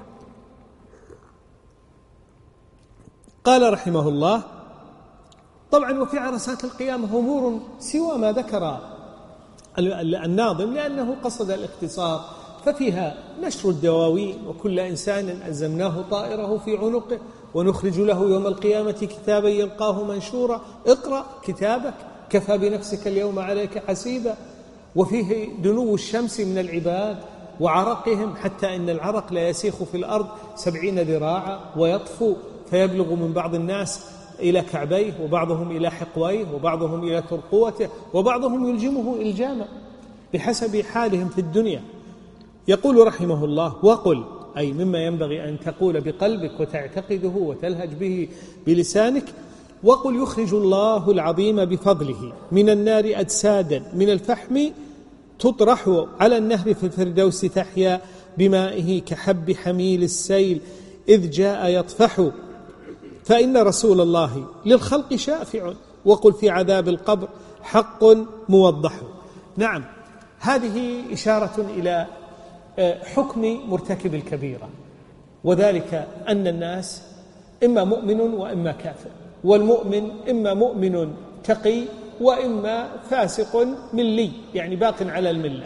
قال رحمه الله طبعا وفي عرصات القيامة أمور سوى ما ذكر الناظم لأنه قصد الاختصار، ففيها نشر الدواوين وكل إنسان ألزمناه طائره في عنقه ونخرج له يوم القيامة كتابا يلقاه منشورا اقرأ كتابك كفى بنفسك اليوم عليك حسيبا. وفيه دنو الشمس من العباد وعرقهم حتى إن العرق لا يسيخ في الأرض سبعين ذراعا ويطفو فيبلغ من بعض الناس إلى كعبيه وبعضهم إلى حقويه وبعضهم إلى ترقوته وبعضهم يلجمه إلجاما بحسب حالهم في الدنيا. يقول رحمه الله وقل، أي مما ينبغي أن تقول بقلبك وتعتقده وتلهج به بلسانك، وقل يخرج الله العظيم بفضله من النار أجسادا من الفحم تطرح على النهر في الفردوس تحيا بمائه كحب حميل السيل إذ جاء يطفح، فإن رسول الله للخلق شافع، وقل في عذاب القبر حق موضح. نعم، هذه إشارة إلى حكم مرتكب الكبيرة، وذلك أن الناس إما مؤمن وإما كافر، والمؤمن إما مؤمن تقي وإما فاسق ملي يعني باق على الملة.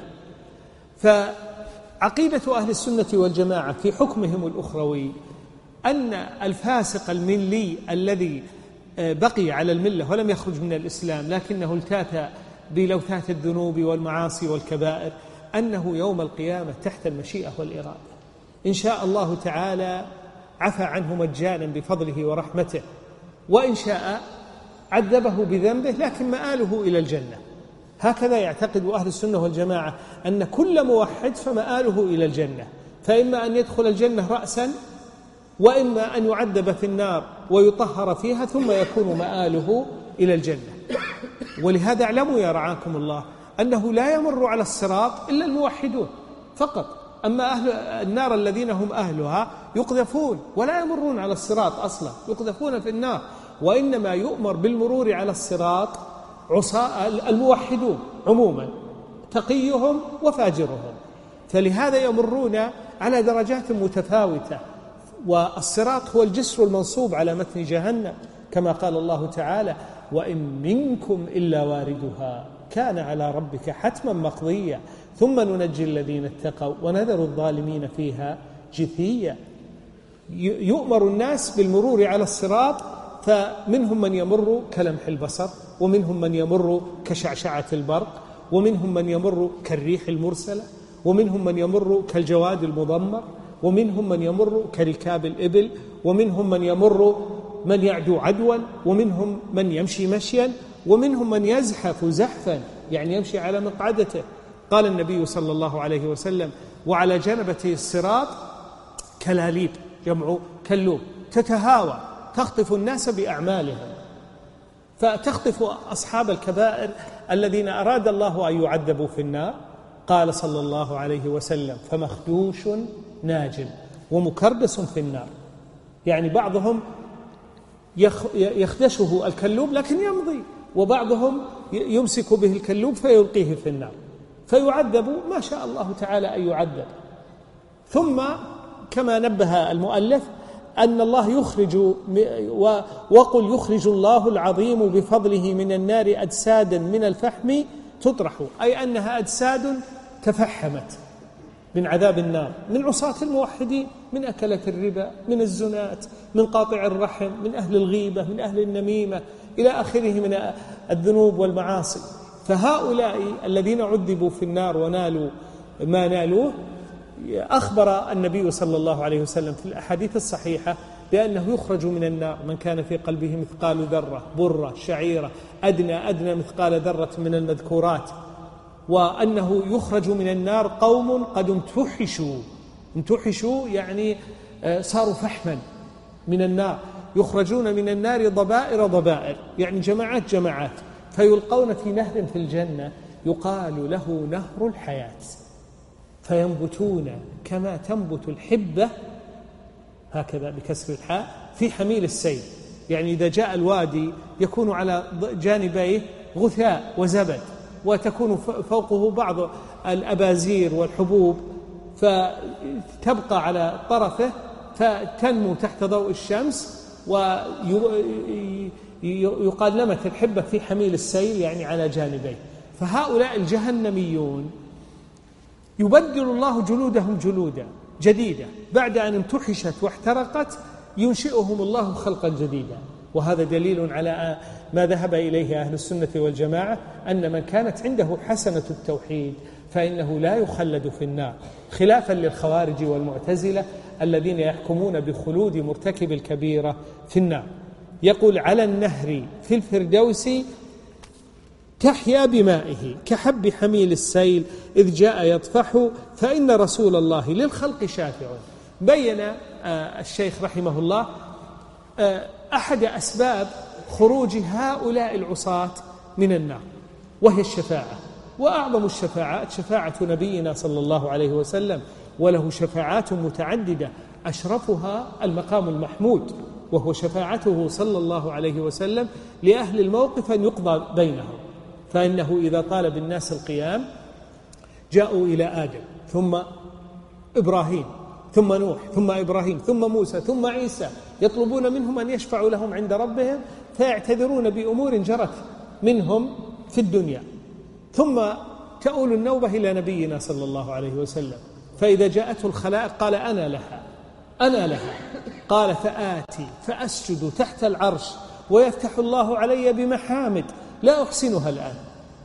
فعقيدة أهل السنة والجماعة في حكمهم الأخروي أن الفاسق الملي الذي بقي على الملة ولم يخرج من الإسلام لكنه التات بلوثات الذنوب والمعاصي والكبائر أنه يوم القيامة تحت المشيئة والإرادة، إن شاء الله تعالى عفى عنه مجانا بفضله ورحمته، وإن شاء عذبه بذنبه لكن مآله إلى الجنة. هكذا يعتقد أهل السنة والجماعة أن كل موحد فمآله إلى الجنة، فإما أن يدخل الجنة رأسا وإما أن يعذب في النار ويطهر فيها ثم يكون مآله إلى الجنة. ولهذا اعلموا يا رعاكم الله أنه لا يمر على الصراط إلا الموحدون فقط، أما أهل النار الذين هم أهلها يقذفون ولا يمرون على الصراط أصلا، يقذفون في النار، وإنما يؤمر بالمرور على الصراط عصاة الموحدون عموما تقيهم وفاجرهم، فلهذا يمرون على درجات متفاوتة. والصراط هو الجسر المنصوب على متن جهنم كما قال الله تعالى وإن منكم إلا واردها كان على ربك حتما مقضيا ثم ننجي الذين اتقوا ونذر الظالمين فيها جثيا. يؤمر الناس بالمرور على الصراط، فمنهم من يمر كلمح البصر، ومنهم من يمر كشعشعة البرق، ومنهم من يمر كالريح المرسلة، ومنهم من يمر كالجواد المضمر، ومنهم من يمر كركاب الإبل، ومنهم من يمر من يعدو عدوا، ومنهم من يمشي مشيا، ومنهم من يزحف زحفا يعني يمشي على مقعدته. قال النبي صلى الله عليه وسلم: وعلى جنبته الصراط كلاليب، جمع كلوب، تتهاوى تخطف الناس بأعمالهم، فتخطف أصحاب الكبائر الذين أراد الله أن يعذبوا في النار. قال صلى الله عليه وسلم: فمخدوش ناج ومكردس في النار. يعني بعضهم يخدشه الكلوب لكن يمضي، وبعضهم يمسك به الكلوب فيلقيه في النار، فيعذب ما شاء الله تعالى أن يعذب. ثم كما نبه المؤلف أن الله يخرج، وقل يخرج الله العظيم بفضله من النار أجسادا من الفحم تطرح، أي أنها أجساد تفحمت من عذاب النار، من عصاة الموحدين، من أكلة الربا، من الزنات، من قاطع الرحم، من أهل الغيبة، من أهل النميمة، إلى آخره من الذنوب والمعاصي. فهؤلاء الذين عذبوا في النار ونالوا ما نالوه، أخبر النبي صلى الله عليه وسلم في الأحاديث الصحيحة بأنه يخرج من النار من كان في قلبه مثقال ذرة، برة، شعيرة، أدنى أدنى مثقال ذرة من المذكورات، وأنه يخرج من النار قوم قد امتحشوا، امتحشوا يعني صاروا فحما من النار، يخرجون من النار ضبائر ضبائر، يعني جماعات جماعات، فيلقون في نهر في الجنة يقال له نهر الحياة، فينبتون كما تنبت الحبة، هكذا بكسر الحاء، في حميل السيل. يعني إذا جاء الوادي يكون على جانبيه غثاء وزبد، وتكون فوقه بعض الأبازير والحبوب، فتبقى على طرفه فتنمو تحت ضوء الشمس، ويقال نمت الحبة في حميل السيل يعني على جانبيه. فهؤلاء الجهنميون يبدل الله جلودهم جلودا جديدة بعد أن امتحشت واحترقت، ينشئهم الله خلقا جديدا. وهذا دليل على ما ذهب إليه أهل السنة والجماعة، أن من كانت عنده حسنة التوحيد فإنه لا يخلد في النار، خلافا للخوارج والمعتزلة الذين يحكمون بخلود مرتكب الكبيرة في النار. يقول: على النهر في الفردوس تحيا بمائه كحب حميل السيل إذ جاء يطفح، فإن رسول الله للخلق شافع. بين الشيخ رحمه الله أحد أسباب خروج هؤلاء العصاة من النار، وهي الشفاعة. وأعظم الشفاعات شفاعة نبينا صلى الله عليه وسلم، وله شفاعات متعددة، أشرفها المقام المحمود، وهو شفاعته صلى الله عليه وسلم لأهل الموقف أن يقضى بينهم. فإنه إذا طال بالناس القيام جاءوا إلى آدم، ثم إبراهيم، ثم نوح، ثم إبراهيم، ثم موسى، ثم عيسى، يطلبون منهم أن يشفعوا لهم عند ربهم، فيعتذرون بأمور جرت منهم في الدنيا، ثم تؤول النوبة إلى نبينا صلى الله عليه وسلم، فإذا جاءته الخلائق قال: أنا لها أنا لها قال: فآتي فأسجد تحت العرش ويفتح الله علي بمحامد لا أحسنها الآن،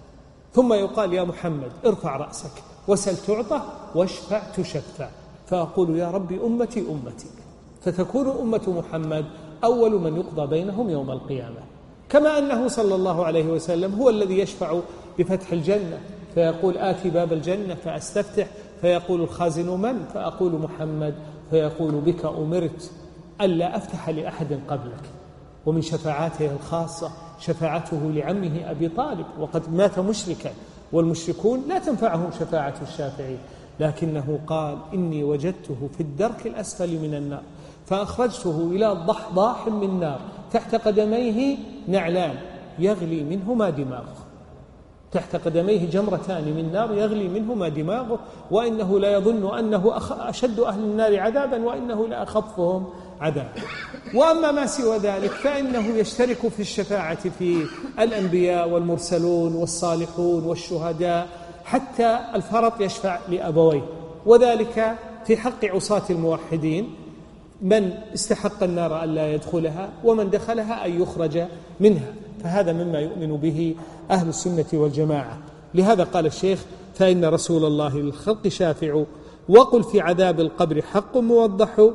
ثم يقال: يا محمد ارفع رأسك وسل تعطى واشفع تشفع، فأقول: يا ربي أمتي أمتي، فتكون أمة محمد أول من يقضى بينهم يوم القيامة. كما أنه صلى الله عليه وسلم هو الذي يشفع بفتح الجنة، فيقول: آتي باب الجنة فأستفتح، فيقول الخازن: من؟ فأقول: محمد، فيقول: بك أمرت ألا أفتح لأحد قبلك. ومن شفاعاته الخاصة شفاعته لعمه أبي طالب، وقد مات مشركا، والمشركون لا تنفعهم شفاعة الشافعين، لكنه قال: إني وجدته في الدرك الأسفل من النار فأخرجته إلى ضحضاح من نار تحت قدميه نعلان يغلي منهما دماغه، تحت قدميه جمرتان من نار يغلي منهما دماغه، وإنه لا يظن أنه أشد أهل النار عذابا وإنه لا أخفهم عذابا. وأما ما سوى ذلك فإنه يشترك في الشفاعة في الأنبياء والمرسلون والصالحون والشهداء، حتى الفرط يشفع لأبويه، وذلك في حق عصاة الموحدين، من استحق النار أن لا يدخلها، ومن دخلها أن يخرج منها. فهذا مما يؤمن به أهل السنة والجماعة. لهذا قال الشيخ: فإن رسول الله للخلق شافع، وقل في عذاب القبر حق موضح،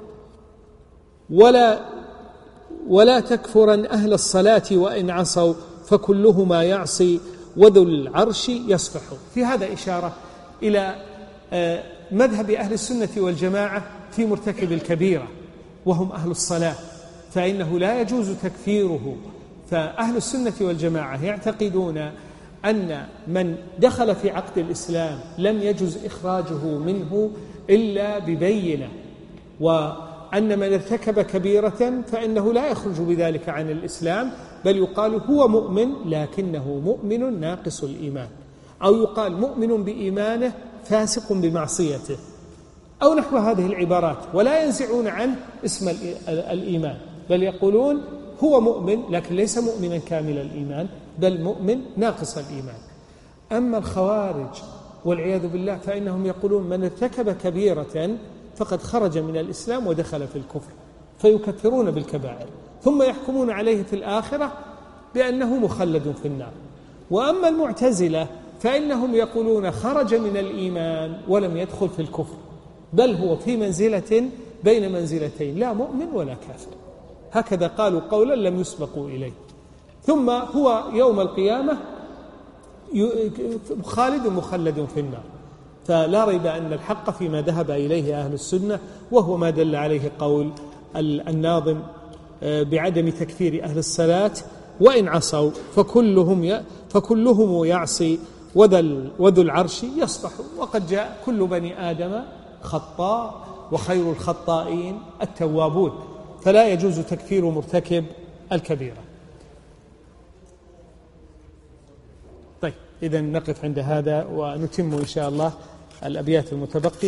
ولا ولا تكفرن أهل الصلاة وإن عصوا، فكلهما يعصي وذو العرش يصفح. في هذا إشارة إلى مذهب أهل السنة والجماعة في مرتكب الكبيرة وهم أهل الصلاة، فإنه لا يجوز تكفيره. فأهل السنة والجماعة يعتقدون أن من دخل في عقد الإسلام لم يجوز إخراجه منه إلا ببينة، وأن من ارتكب كبيرة فإنه لا يخرج بذلك عن الإسلام، بل يقال هو مؤمن لكنه مؤمن ناقص الإيمان، أو يقال مؤمن بإيمانه فاسق بمعصيته، أو نحو هذه العبارات. ولا ينزعون عنه اسم الإيمان، بل يقولون هو مؤمن لكن ليس مؤمنا كامل الإيمان، بل مؤمن ناقص الإيمان. أما الخوارج والعياذ بالله فإنهم يقولون من ارتكب كبيرة فقد خرج من الإسلام ودخل في الكفر، فيكفرون بالكبائر ثم يحكمون عليه في الآخرة بأنه مخلد في النار. وأما المعتزلة فإنهم يقولون خرج من الإيمان ولم يدخل في الكفر، بل هو في منزلة بين منزلتين، لا مؤمن ولا كافر. هكذا قالوا قولا لم يسبقوا إليه. ثم هو يوم القيامة خالد مخلد في النار. فلا ريب أن الحق فيما ذهب إليه أهل السنة، وهو ما دل عليه قول الناظم بعدم تكفير أهل الصلاة وإن عصوا، فكلهم ي... فكلهم يعصي وذو العرش يصفح. وقد جاء كل بني آدم خطاء وخير الخطائين التوابون، فلا يجوز تكفير مرتكب الكبيرة. طيب، إذن نقف عند هذا ونتم إن شاء الله الأبيات المتبقية.